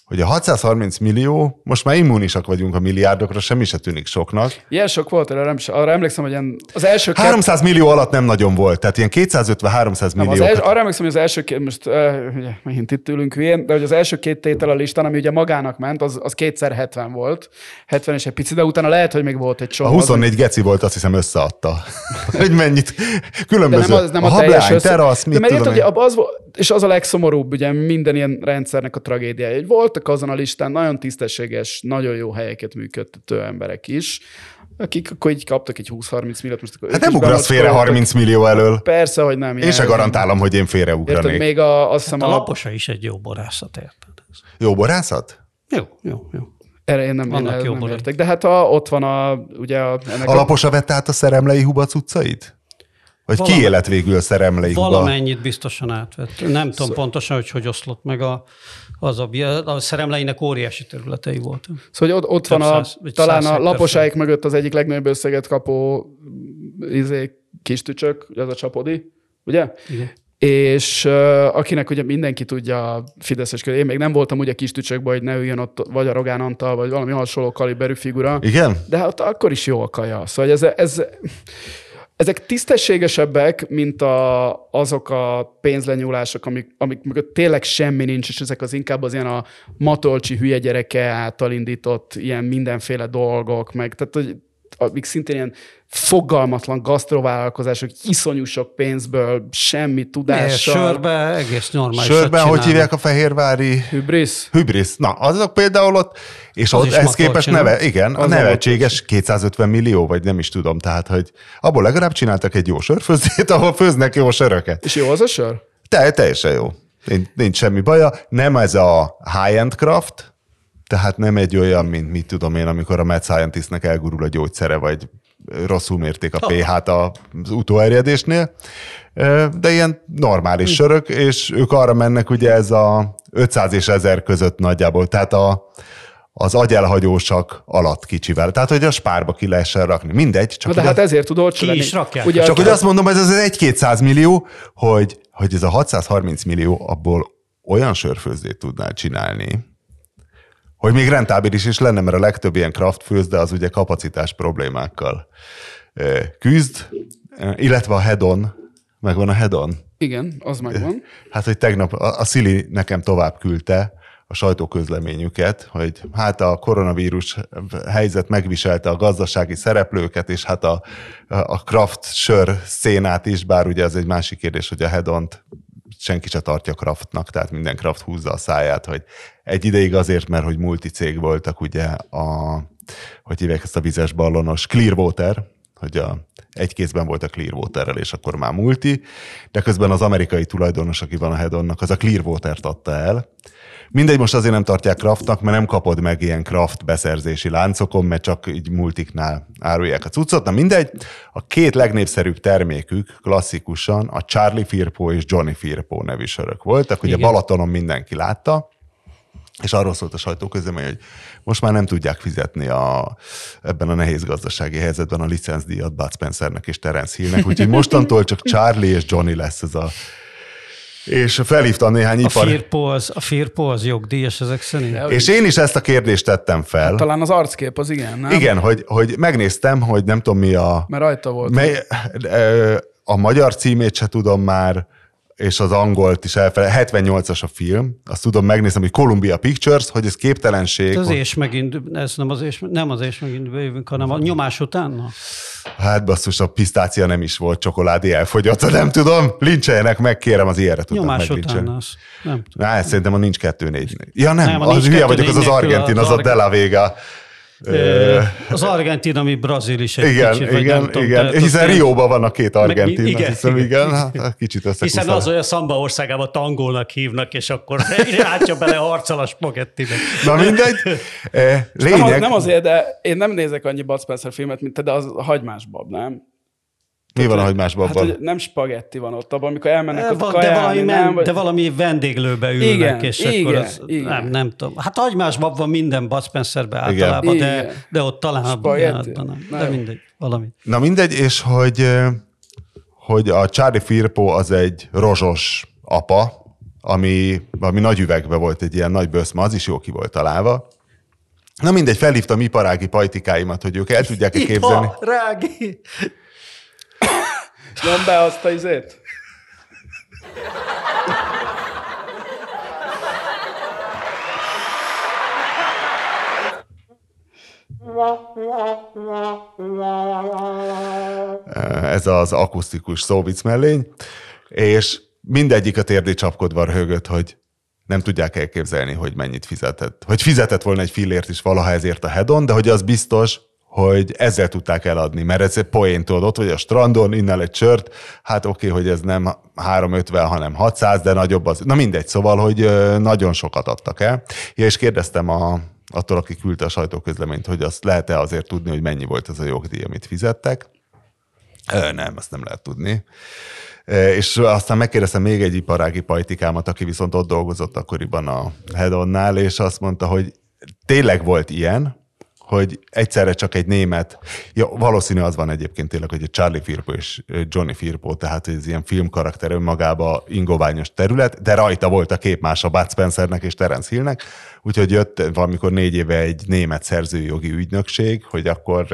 hogy a hatszázharminc millió, most már immunisak vagyunk a milliárdokra, semmi se tűnik soknak. Ilyen sok volt, arra, nem, arra emlékszem, hogy ilyen, az első... háromszáz millió alatt nem nagyon volt, tehát ilyen kétszázötven-háromszáz millió. Az els, arra emlékszem, hogy az első két, most uh, ugye, megint itt ülünk hülyén, de hogy az első két tétel a listán, ami ugye magának ment, az, az kétszer hetven volt, hetven és egy pici, de utána lehet, hogy még volt egy csomó. A huszonnégy az, geci volt, azt hiszem összeadta. Hogy mennyit különböző. De nem az, nem a, a hablány, össze... terasz, mit de tudom érted, az, és az a legszomorúbb, ugye minden ilyen rendszernek a tragédiája, hogy voltak azon a listán nagyon tisztességes, nagyon jó helyeket működtető emberek is, akik akkor így kaptak egy húsz-harminc milliót. Most akkor hát nem ugrasz félre harminc millió elől. Persze, hogy nem. Én se garantálom, hogy én félreugranék. Érted, még a, azt hiszem hát a a... Laposa is egy jó borászat, érted? Jó borászat? Jó, jó, jó. Erre én nem, Vannak én jó nem értek. De hát a, ott van a... Ugye a, ennek a Laposa vette át a szeremlei hubac utcait? Vagy Valami, ki élet végül a szeremlei huba? Valamennyit biztosan átvett. Nem tudom so, pontosan, hogy hogy oszlott meg a, az a, a szeremleinek óriási területei volt. Szóval ott, ott van a, száz, talán a Laposáik fel. mögött az egyik legnagyobb összeget kapó izé, kis tücsök, az a Csapodi, ugye? Igen. És uh, akinek ugye mindenki tudja a Fideszes körül, én még nem voltam ugye kis tücsökben, hogy ne üljön ott vagy a Rogán Antal, vagy valami hasonló kaliberű figura. Igen? De hát akkor is jó a kaja. Szóval ez, ez ezek tisztességesebbek, mint a, azok a pénzlenyúlások, amik, amik mögött tényleg semmi nincs, és ezek az inkább az ilyen a Matolcsi hülye gyereke által indított ilyen mindenféle dolgok, meg tehát, hogy amik szintén ilyen fogalmatlan gasztrovállalkozások, iszonyú sok pénzből, semmi tudással. Sörbe egész normális. Sörben, hogy hívják a fehérvári? Hübrisz. Hübrisz. Na, azok például ott, és az ott ezt képest neve, igen, az a nevetséges kétszázötven millió, vagy nem is tudom, tehát, hogy abból legalább csináltak egy jó sörfőzdét, ahol főznek jó söröket. És jó az a sör? Te, teljesen jó. Nincs, nincs semmi baja. Nem ez a high-end craft, tehát nem egy olyan, mint mit tudom én, amikor a mad scientistnek elgurul a gyógyszere, vagy rosszul mérték a pH-t az utóerjedésnél, de ilyen normális sörök, és ők arra mennek, ugye ez a ötszáz és ezer között nagyjából, tehát a, az agyelhagyósak alatt kicsivel. Tehát, hogy a spárba ki lehessen rakni. Mindegy. Csak de hát az... ezért tudod ki is rakják. Ugye, csak hogy azt mondom, ez az egy-kétszáz millió, hogy, hogy ez a hatszázharminc millió, abból olyan sörfőzdét tudnál csinálni, hogy még rentábilis is lenne, mert a legtöbb ilyen craft főzde az ugye kapacitás problémákkal küzd, illetve a Hedon, megvan a Hedon? Igen, az megvan. Hát, hogy tegnap a, a Szili nekem tovább küldte a sajtóközleményüket, hogy hát a koronavírus helyzet megviselte a gazdasági szereplőket, és hát a, a craft sör szénát is, bár ugye ez egy másik kérdés, hogy a Hedont senki se tartja craftnak, tehát minden craft húzza a száját, hogy egy ideig azért, mert hogy multicég voltak, ugye a, hogy hívják ezt a vizes ballonos Clearwater, hogy a, egy kézben volt a Clearwaterrel, és akkor már multi, de közben az amerikai tulajdonos, aki van a Hedonnak, az a Clearwater-t adta el. Mindegy, most azért nem tartják craftnak, mert nem kapod meg ilyen craft beszerzési láncokon, mert csak így multiknál árulják a cuccot. Na mindegy, a két legnépszerűbb termékük klasszikusan a Charlie Firpo és Johnny Firpo nevű sörök voltak. Ugye igen. Balatonon mindenki látta, és arról szólt a sajtóközlemény, hogy most már nem tudják fizetni a, ebben a nehéz gazdasági helyzetben a licencdíjat Bud Spencernek és Terence Hillnek, úgyhogy mostantól csak Charlie és Johnny lesz ez a... És felhívtam néhány a ipar... Firpo az, a Firpo az jogdíjas ezek szerint? De, és én is ezt a kérdést tettem fel. Hát, talán az arckép az igen, nem? Igen, hogy, hogy megnéztem, hogy nem tudom mi a... Mert rajta volt. Mely, a magyar címét se tudom már, és az angolt is elfelejtettem. hetvennyolcas a film, azt tudom, megnézem, hogy Columbia Pictures, hogy ez képtelenség. Az és megint, ez nem az és, nem az és megint bejövünk, hanem a nyomás utána. Hát basszus, a pisztácia nem is volt csokoládé, elfogyott, nem tudom. Lincseljenek meg, kérem, az ilyenre tudnak nyomás meglincselni. utána, az nem tudom. Na, szerintem a nincs kettő négy. Ja nem, nem az hülye vagyok, az az nélkül argentin, az az a De La Vega. Az argentin, ami brazil is egy igen, kicsit, igen, vagy nem tudom. Igen, hiszen Rióban van a két argentin, meg, igen, hiszem, igen, igen. Hát, kicsit összekuszál. Hiszen az olyan szamba országában tangolnak hívnak, és akkor rátja bele harccal a spagettibe. Na mindegy. Lényeg. Nem, nem azért, de én nem nézek annyi Bud Spencer filmet, mint te, de az a hagymás bab, nem? Mi van a hagymás babban? Hát, nem spagetti van ott abban, amikor elmennek ott van, kajálni, de valami, nem? Vagy... De valami vendéglőbe ülnek, igen, és igen, akkor az, igen. Nem, nem tudom. Hát hagymás bab van minden Bud Spencerben általában, igen. de, de ott talán spagetti. Nem. De mindegy, valami. Na mindegy, és hogy, hogy a Charlie Firpo az egy rozsos apa, ami, ami nagy üvegbe volt egy ilyen nagy böszma, az is jó ki volt találva. Na mindegy, felhívtam iparági pajtikáimat, hogy ők el tudják-e képzelni. Iparági! Nyom be azt a izét. Ez az akusztikus szóvic mellény, és mindegyik a térdé csapkodva röhögött, hogy nem tudják elképzelni, hogy mennyit fizetett. Hogy fizetett volna egy fillért is valaha ezért a head-on, de hogy az biztos, hogy ezzel tudták eladni, mert ez egy poén, tudod, ott vagy a strandon, innen egy sört, hát oké, okay, hogy ez nem háromszázötven, hanem hatszáz, de nagyobb az. Na mindegy, szóval, hogy nagyon sokat adtak el. Ja, és kérdeztem a, attól, aki küldte a sajtóközleményt, hogy azt lehet-e azért tudni, hogy mennyi volt ez a jogdíj, amit fizettek. Ö, nem, azt nem lehet tudni. És aztán megkérdeztem még egy iparági pajtikámat, aki viszont ott dolgozott akkoriban a head-onnál, és azt mondta, hogy tényleg volt ilyen, hogy egyszerre csak egy német, ja, valószínű az van egyébként tényleg, hogy egy Charlie Firpo és Johnny Firpo, tehát hogy ez ilyen filmkarakter önmagába ingoványos terület, de rajta volt a kép más a Bud Spencernek és Terence Hillnek, úgyhogy jött valamikor négy éve egy német szerzőjogi ügynökség, hogy akkor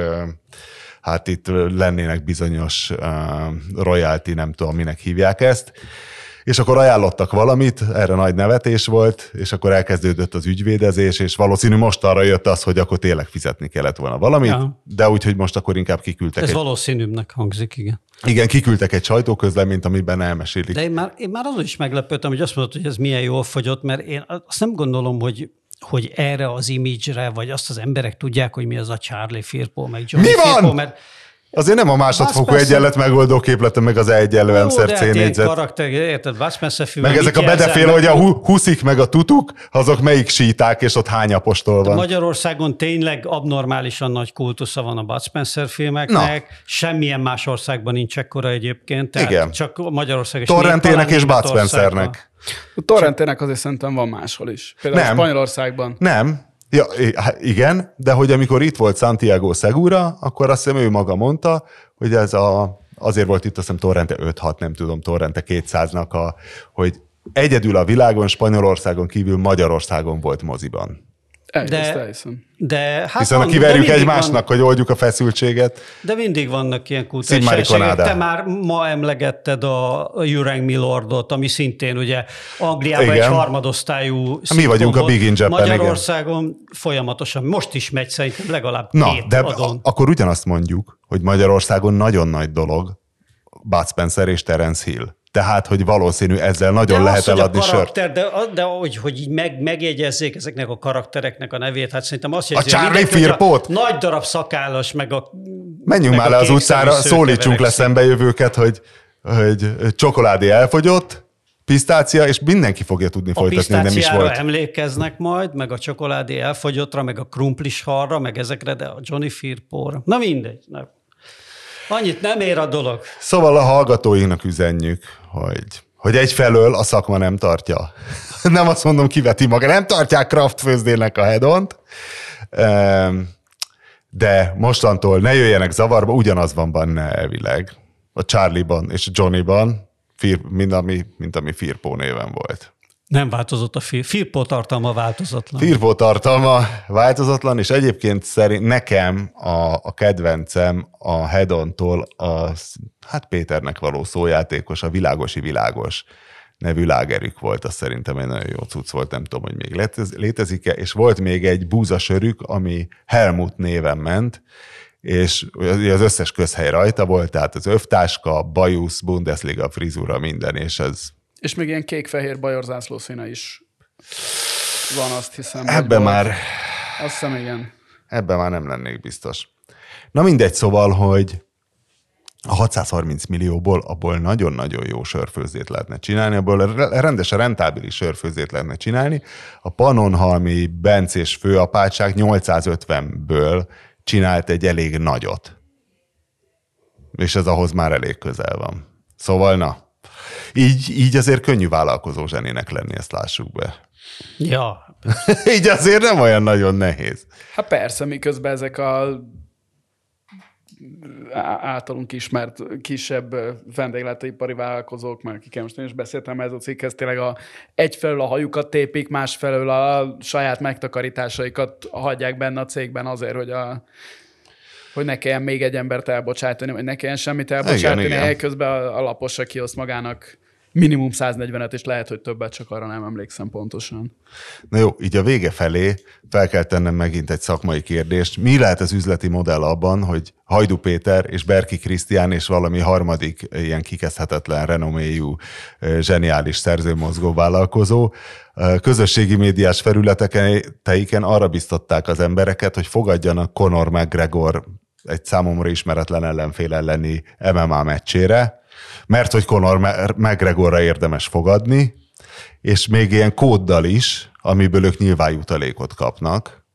hát itt lennének bizonyos uh, royalty, nem tudom, minek hívják ezt, és akkor ajánlottak valamit, erre nagy nevetés volt, és akkor elkezdődött az ügyvédezés, és valószínű most arra jött az, hogy akkor tényleg fizetni kellett volna valamit, ja. De úgyhogy most akkor inkább kiküldtek. Ez egy... valószínűbbnek hangzik, igen. Igen, kiküldtek egy sajtóközleményt, amiben elmesélik. De én már, én már azon is meglepődtem, hogy azt mondod, hogy ez milyen jól fogyott, mert én azt nem gondolom, hogy hogy erre az image-re, vagy azt az emberek tudják, hogy mi az a Charlie Firpo, meg Johnny Mi van? Firpo, mert azért nem a másodfokú egyenlet megoldó képlete, meg az egyenlő M szer C négyzet. Karakter, érted, Bud Spencer film. Meg ezek a bedefél, hogy a huszik meg a tutuk, azok melyik síták, és ott hány apostol van. Magyarországon tényleg abnormálisan nagy kultusza van a Bud Spencer filmeknek. Na. Semmilyen más országban nincs ekkora egyébként. Tehát igen. Csak Magyarország és Torrentének és Bud Spencernek. A Torrentének azért szerintem van máshol is. Például nem. Spanyolországban. Nem. Ja, igen, de hogy amikor itt volt Santiago Segura, akkor azt hiszem ő maga mondta, hogy ez a, azért volt itt azt hiszem Torrente öt hat, nem tudom, Torrente kétszáznak, a, hogy egyedül a világon, Spanyolországon kívül Magyarországon volt moziban. De, de hát hiszen van, kiverjük egymásnak, van, hogy oldjuk a feszültséget. De mindig vannak ilyen kultúrságok. Te már ma emlegetted a Jureng Milordot, ami szintén ugye Angliában igen. Egy harmadosztályú mi vagyunk a Big in Japan, Magyarországon igen. Folyamatosan. Most is megy szerintem legalább Na, két de adon. Akkor ugyanazt mondjuk, hogy Magyarországon nagyon nagy dolog Bud Spencer és Terence Hill. Tehát, hogy valószínű ezzel nagyon de lehet az, eladni a karakter, sört. De, de hogy, hogy így meg, megjegyezzék ezeknek a karaktereknek a nevét, hát szerintem azt jegyzi, a Charlie Firpót? Nagy darab szakállas, meg a menjünk már le az utcára, szólítsunk le szembejövőket, hogy, hogy csokoládé elfogyott, pisztácia, és mindenki fogja tudni a folytatni, hogy nem is volt. Emlékeznek majd, meg a csokoládé elfogyottra, meg a krumplis halra, meg ezekre, de a Johnny Firpóra. Na mindegy. Nem. Annyit nem ér a dolog. Szóval a hallgatóinknak üzenjük, hogy, hogy egyfelől a szakma nem tartja. Nem azt mondom, kiveti maga, nem tartják Kraft főzdének a head-ont, de mostantól ne jöjjenek zavarba, ugyanaz van benne elvileg. A Charlie-ban és a Johnny-ban, mint ami, mint ami Firpo néven volt. Nem változott a Fir- Firpo tartalma változatlan. Firpo tartalma változatlan, és egyébként szerint nekem a, a kedvencem a head-ontól a, hát Péternek való szójátékos, a Világosi Világos nevű lágerük volt, az szerintem egy nagyon jó cucc volt, nem tudom, hogy még létezik-e, és volt még egy búzasörük, ami Helmut néven ment, és az összes közhely rajta volt, tehát az övtáska, bajusz, Bundesliga frizura, minden, és ez és még ilyen kék-fehér bajor zászlószíne is van, azt hiszem. Ebben már... Azt hiszem, igen. Ebben már nem lennék biztos. Na mindegy, szóval, hogy a hatszázharminc millióból abból nagyon-nagyon jó sörfőzdét lehetne csinálni, abból rendesen rentábilis sörfőzdét lehetne csinálni. A Pannonhalmi bencés főapátság nyolcszázötvenből csinált egy elég nagyot. És ez ahhoz már elég közel van. Szóval na, Így, így azért könnyű vállalkozó zsenének lenni, ezt lássuk be. Ja. Így azért nem olyan nagyon nehéz. Hát persze, miközben ezek a általunk ismert kisebb vendéglátóipari vállalkozók, már akikkel most én is beszéltem ez a cikkhez, tényleg a, egyfelől a hajukat tépik, másfelől a saját megtakarításaikat hagyják benne a cégben azért, hogy a hogy ne kelljen még egy embert elbocsátani, vagy ne kelljen semmit elbocsátani, igen, közben a, a laposra kioszt magának minimum száznegyvenet, és lehet, hogy többet, csak arra nem emlékszem pontosan. Na jó, így a vége felé fel kell tennem megint egy szakmai kérdést. Mi lehet az üzleti modell abban, hogy Hajdú Péter és Berki Krisztián és valami harmadik ilyen kikezdhetetlen renoméjú, zseniális szerzőmozgó vállalkozó közösségi médiás felületeiken arra biztatták az embereket, hogy fogadjanak Conor McGregor egy számomra ismeretlen ellenfél elleni em em á meccsére, mert hogy Conor McGregorra érdemes fogadni, és még ilyen kóddal is, amiből ők nyilván jutalékot kapnak.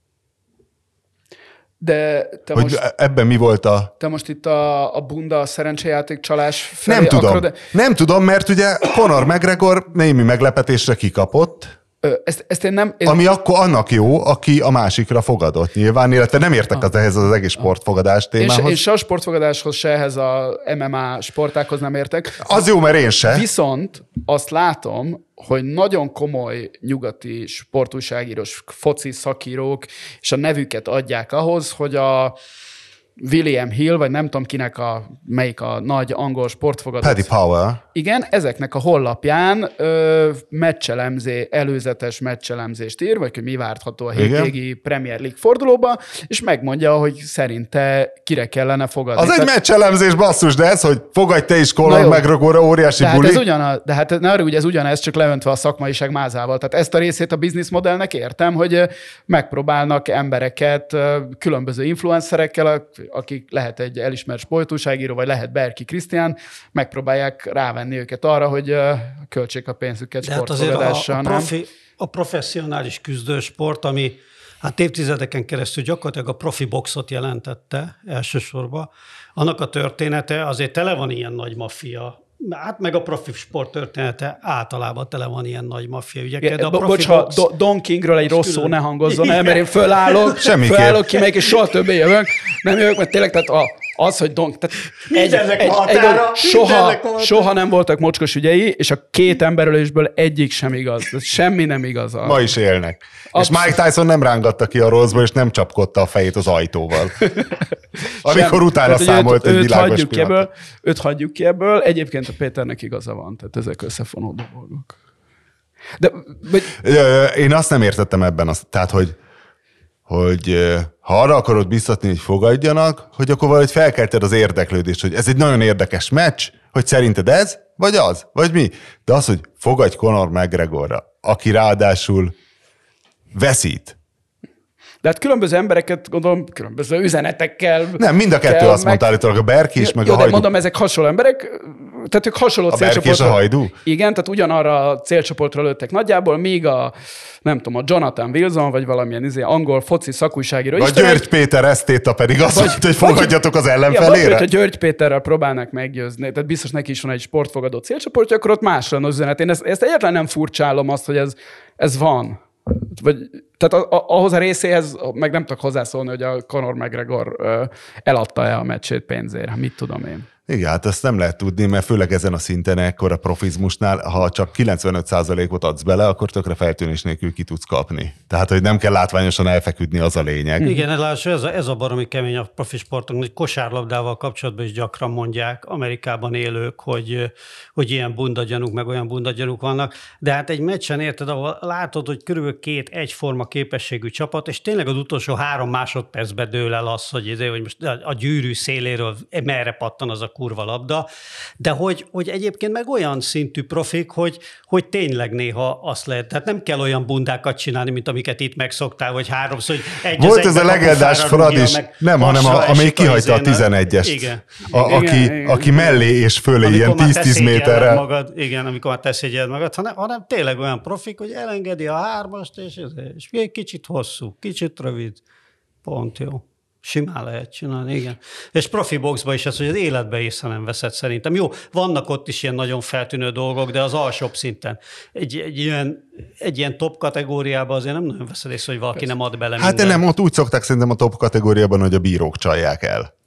De te hogy most, ebben mi volt a... Te most itt a, a bunda szerencsejáték csalás felé Nem tudom, akarod... nem tudom, mert ugye Conor McGregor némi meglepetésre kikapott, Ezt, ezt én nem... Én... ami akkor annak jó, aki a másikra fogadott nyilván, illetve nem értek az ehhez az egész sportfogadás témához. Én, én se a sportfogadáshoz, se ehhez a em em á sportákhoz nem értek. Az jó, mert én se. Viszont azt látom, hogy nagyon komoly nyugati sportújságírós, foci szakírók, és a nevüket adják ahhoz, hogy a William Hill, vagy nem tudom kinek a, melyik a nagy angol sportfogadó. Paddy Power. Igen, ezeknek a honlapján ö, meccselemzé, előzetes meccselemzést ír, vagy hogy mi várható a hétvégi Premier League fordulóba, és megmondja, hogy szerinte kire kellene fogadni. Az Tehát... egy meccselemzés, basszus, de ez, hogy fogadj te is Conor McGregorra, óriási de buli. Hát ez ugyanaz, de hát ne arra, ugye ez ugyanez, csak leöntve a szakmaiság mázával. Tehát ezt a részét a bizniszmodellnek értem, hogy megpróbálnak embereket különböző influencerekkel, akik lehet egy elismert sportújságíró, vagy lehet Berki Krisztián, megpróbálják rávenni őket arra, hogy költsék a pénzüket sportfogadással. Hát a, a, profi, a professzionális küzdősport, ami hát évtizedeken keresztül gyakorlatilag a profi boxot jelentette elsősorban, annak a története azért tele van ilyen nagy maffia. Hát meg a profi sport története általában tele van ilyen nagy maffia ügyekkel. Ja, bo- bocs, box... ha Don Kingről egy rossz szó ne hangozzon el, mert én fölállok, fölállok ki, és soha többé jövök. Nem jövök, mert tényleg tehát a, az, hogy Don... Tehát egy, egy, egy, egy, soha, soha nem voltak mocskos ügyei, és a két emberölésből egyik sem igaz. Semmi nem igaz. Ma is élnek. Abszolút. És Mike Tyson nem rángatta ki a rosszból, és nem csapkodta a fejét az ajtóval. Amikor utána tehát, számolt őt, egy őt világos hagyjuk ki ebből, Őt hagyjuk ki ebből. Egyébként a Péternek igaza van, tehát ezek összefonódó dolgok. De, vagy... Én azt nem értettem ebben, azt, tehát, hogy, hogy ha arra akarod biztatni, hogy fogadjanak, hogy akkor valahogy felkelted az érdeklődést, hogy ez egy nagyon érdekes meccs, hogy szerinted ez, vagy az, vagy mi. De az, hogy fogadj Conor McGregorra, aki ráadásul veszít. De hát különböző embereket, gondolom, különböző üzenetekkel... Nem, mind a kettő azt meg... mondta állítólag, a Berki is, meg jó, a Hajdú. De mondom, ezek hasonló emberek, tehát ők hasonló a célcsoportra... A Berki és a Hajdú? Igen, tehát ugyanarra a célcsoportra lőttek nagyjából, míg a, nem tudom, a Jonathan Wilson, vagy valamilyen izé, angol foci szakújságíró. Vagy György egy... Péter esztéta pedig azt vagy, mondta, hogy fogadjatok az ellenfelére. Ja, vagy, hogyha György Péterrel próbálnak meggyőzni, tehát biztos neki is van egy sportfogadó célcsoportja, akkor ott más lenne az üzenet. Én ezt, ezt egyáltalán nem furcsálom azt, hogy ez, ez van. Vagy, tehát ahhoz a részéhez meg nem tudok hozzászólni, hogy a Conor McGregor eladta-e a meccsét pénzért. Mit tudom én. Igen, hát ezt nem lehet tudni, mert főleg ezen a szinten, ekkor a profizmusnál, ha csak kilencvenöt százalékot adsz bele, akkor tökre feltűnés nélkül ki tudsz kapni. Tehát, hogy nem kell látványosan elfeküdni, az a lényeg. Igen, lássuk, ez a, ez a baromi kemény a profi sporton, hogy kosárlabdával kapcsolatban is gyakran mondják Amerikában élők, hogy, hogy ilyen bundagyanúk, meg olyan bundagyanúk vannak, de hát egy meccsen érted, ahol látod, hogy körülbelül két egyforma képességű csapat, és tényleg az utolsó három másodpercben dől el az, hogy, hogy most a gyűrű széléről merre pattan az a kurva labda, de hogy, hogy egyébként meg olyan szintű profik, hogy, hogy tényleg néha azt lehet, tehát nem kell olyan bundákat csinálni, mint amiket itt megszoktál, vagy háromszor, hogy egy volt ez a legendás Frad is, nem, hanem a, amelyik kihagyta a tizenegyest. Igen. A, aki, igen, igen. Aki mellé és fölé amikor ilyen tíz-tíz méterrel. Magad, igen, amikor már tesz egyed magad, hanem, hanem tényleg olyan profik, hogy elengedi a hármast, és, és egy kicsit hosszú, kicsit rövid. Pont jó. Simán lehet csinálni, igen. És profi boxban is ez, hogy az életbe észre nem veszed szerintem. Jó, vannak ott is ilyen nagyon feltűnő dolgok, de az alsóbb szinten. Egy, egy, ilyen, egy ilyen top kategóriában azért nem nagyon veszed észre, hogy valaki nem ad bele hát minden. nem, ott úgy szokták szerintem a top kategóriában, hogy a bírók csalják el.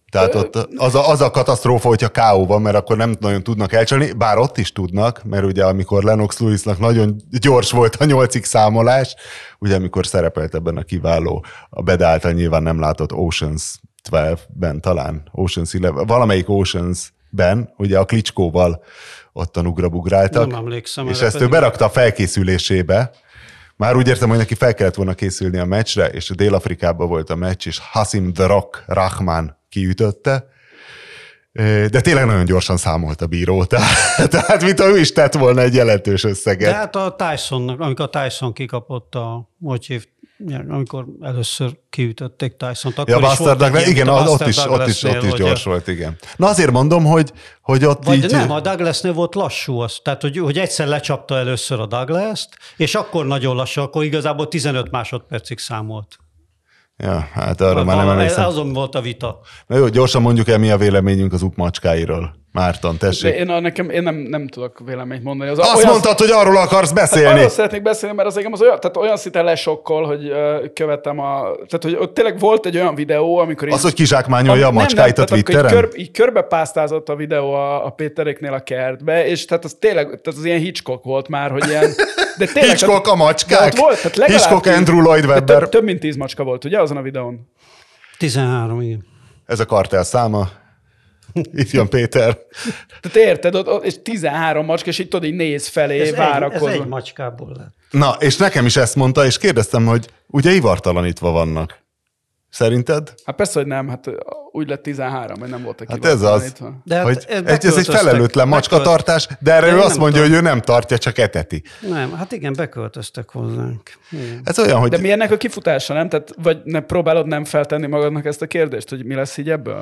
Tehát ott az a, az a katasztrófa, hogyha ká ó van, mert akkor nem nagyon tudnak elcsalni, bár ott is tudnak, mert ugye amikor Lennox Lewisnak nagyon gyors volt a nyolcig számolás, ugye amikor szerepelt ebben a kiváló, a Bede által nyilván nem látott Oceans tizenkettőben talán, Oceans tizenkettő, valamelyik Oceans-ben, ugye a Klitschkóval ottan ugrabugráltak. Nem emlékszem. És ezt ő berakta a felkészülésébe. Már úgy értem, hogy neki fel kellett volna készülni a meccsre, és a Dél-Afrikában volt a meccs, és Hasim The Rock Rahman kiütötte, de tényleg nagyon gyorsan számolt a bíró, tehát, tehát mint ő is tett volna egy jelentős összeget. De hát a Tysonnak, amikor a Tyson kikapott a, hogy hív, amikor először kiütötték Tysont, akkor ja, is Buster volt Douglas, igen, ott, ott, is, ott, is, ott is gyors volt, igen. Na azért mondom, hogy, hogy ott vagy így... nem, a Douglasnél volt lassú az, tehát hogy, hogy egyszer lecsapta először a Douglas-t, és akkor nagyon lassú, akkor igazából tizenöt másodpercig számolt. Ja, hát arra már nem a, emlékszem. Azon volt a vita. Na jó, gyorsan mondjuk el, mi a véleményünk az uk macskáiról. Márton, tessék. Én, nekem, én nem, nem tudok véleményt mondani. Az Azt olyan, mondtad, hogy arról akarsz beszélni. Hát arról szeretnék beszélni, mert az engem az olyan, tehát olyan szinte lesokkol, hogy uh, követem a... Tehát, hogy ott tényleg volt egy olyan videó, amikor... Az, így, hogy kizsákmányolja a macskáit a Twitteren? Kör, így körbepásztázott a videó a, a Péteréknél a kertbe, és tehát az tényleg, tehát az ilyen Hitchcock volt már, hogy ilyen... De tényleg, Hitchcock a macskák? Volt, tehát Hitchcock tíz, Andrew Lloyd Webber. Több, több mint tíz macska volt, ugye, azon a videón? tizenhárom, igen. Ez a kartel száma. Itt jön Péter. Tehát érted, ott, ott, és tizenhárom macska, és így tudod, így néz felé, Ez várakozó. egy, ez egy macskából lett. Na, és nekem is ezt mondta, és kérdeztem, hogy ugye ivartalanítva vannak. Szerinted? Hát persze, hogy nem, hát úgy lett tizenhárom, hogy nem voltak Hát ez az, de hát hogy ez, ez egy felelőtlen macskatartás, de erre de ő azt mondja, tudom. hogy ő nem tartja, csak eteti. Nem, hát igen, beköltöztek hozzánk. Igen. Ez olyan, hogy... De mi ennek a kifutása, nem? Tehát, vagy ne, próbálod nem feltenni magadnak ezt a kérdést, hogy mi lesz így ebből?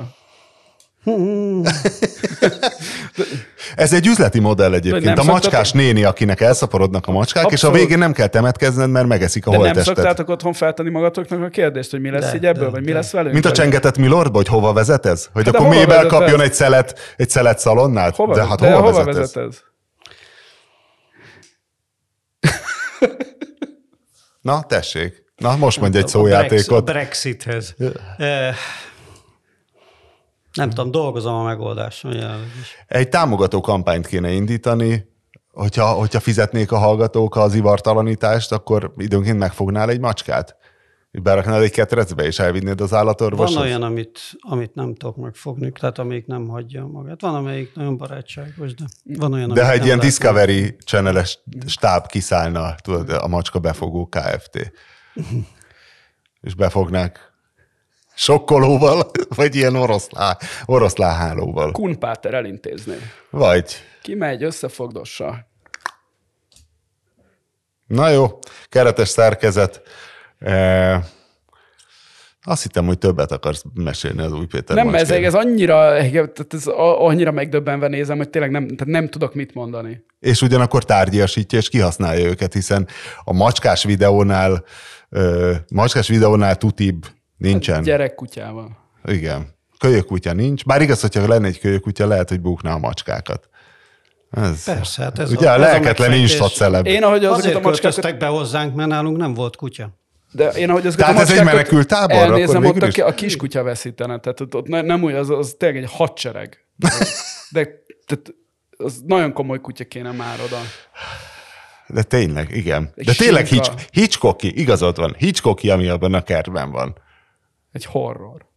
Ez egy üzleti modell egyébként. Nem A macskás szoktatok... néni, akinek elszaporodnak a macskák, Abszolút. és a végén nem kell temetkezned, mert megeszik a De nem holttestet. szoktátok otthon feltenni magatoknak a kérdést, hogy mi lesz De, így ebből, de, vagy de. mi lesz velünk? Mint a vagy... csengetett Milordba, hogy hova vezet ez? Hogy Hát akkor de hova mébel vezet kapjon ez? egy szelet, egy szelet szalonnát? Hova, de hát de hova, hova vezet, vezet ez? ez? Na, tessék. Na, most mondj egy A szójátékot. Brexithez. Eh, nem tudom, dolgozom a megoldáson jelenleg is. Egy támogató kampányt kéne indítani, hogyha, hogyha fizetnék a hallgatók az ivartalanítást, akkor időnként megfognál egy macskát? Beraknád egy ketrecbe, és elvinnéd az állatorvoshoz? Van olyan, amit, amit nem tudok megfogni, tehát amelyik nem hagyja magát. Van, amelyik nagyon barátságos, de van olyan, De ha amit egy ilyen nem Discovery Channel-es stáb kiszállna, tudod, a macska befogó Kft. És befognák sokkolóval, vagy ilyen oroszlá, oroszláhálóval. Kunpáter elintézné. Vagy. Kimegy, összefogdossa. Na jó, keretes szerkezet. E, azt hittem, hogy többet akarsz mesélni az Új Péter Nem, ez, macskáról. ez annyira, ez annyira megdöbbenve nézem, hogy tényleg nem, tehát nem tudok mit mondani. És ugyanakkor tárgyasítja, és kihasználja őket, hiszen a macskás videónál, ö, macskás videónál tutibb nincsen. Gyerekkutyával. Igen. Kölyökutya nincs. Bár igaz, hogyha lenne egy kölyökutya, lehet, hogy búkná a macskákat. Ez, Persze, hát ez ugye a, a ez lelketlen a instat celeb. Én, ahogy azokat Azért a macskákat... költöztek be hozzánk, mert nálunk nem volt kutya. De én, ahogy azokat Tehát a ez egy macskákat menekült tábor, elnézem, akkor ott végül a, is? ki- a kiskutya veszítene. Tehát ott, ott ne- nem úgy, az, az tényleg egy hadsereg. De tehát, az nagyon komoly kutya kéne már oda. De tényleg, igen. Egy De tényleg sinka. Hitch, Hitchcocki, igazad van, Hitchcocki, ami abban a kertben van. Egy horror.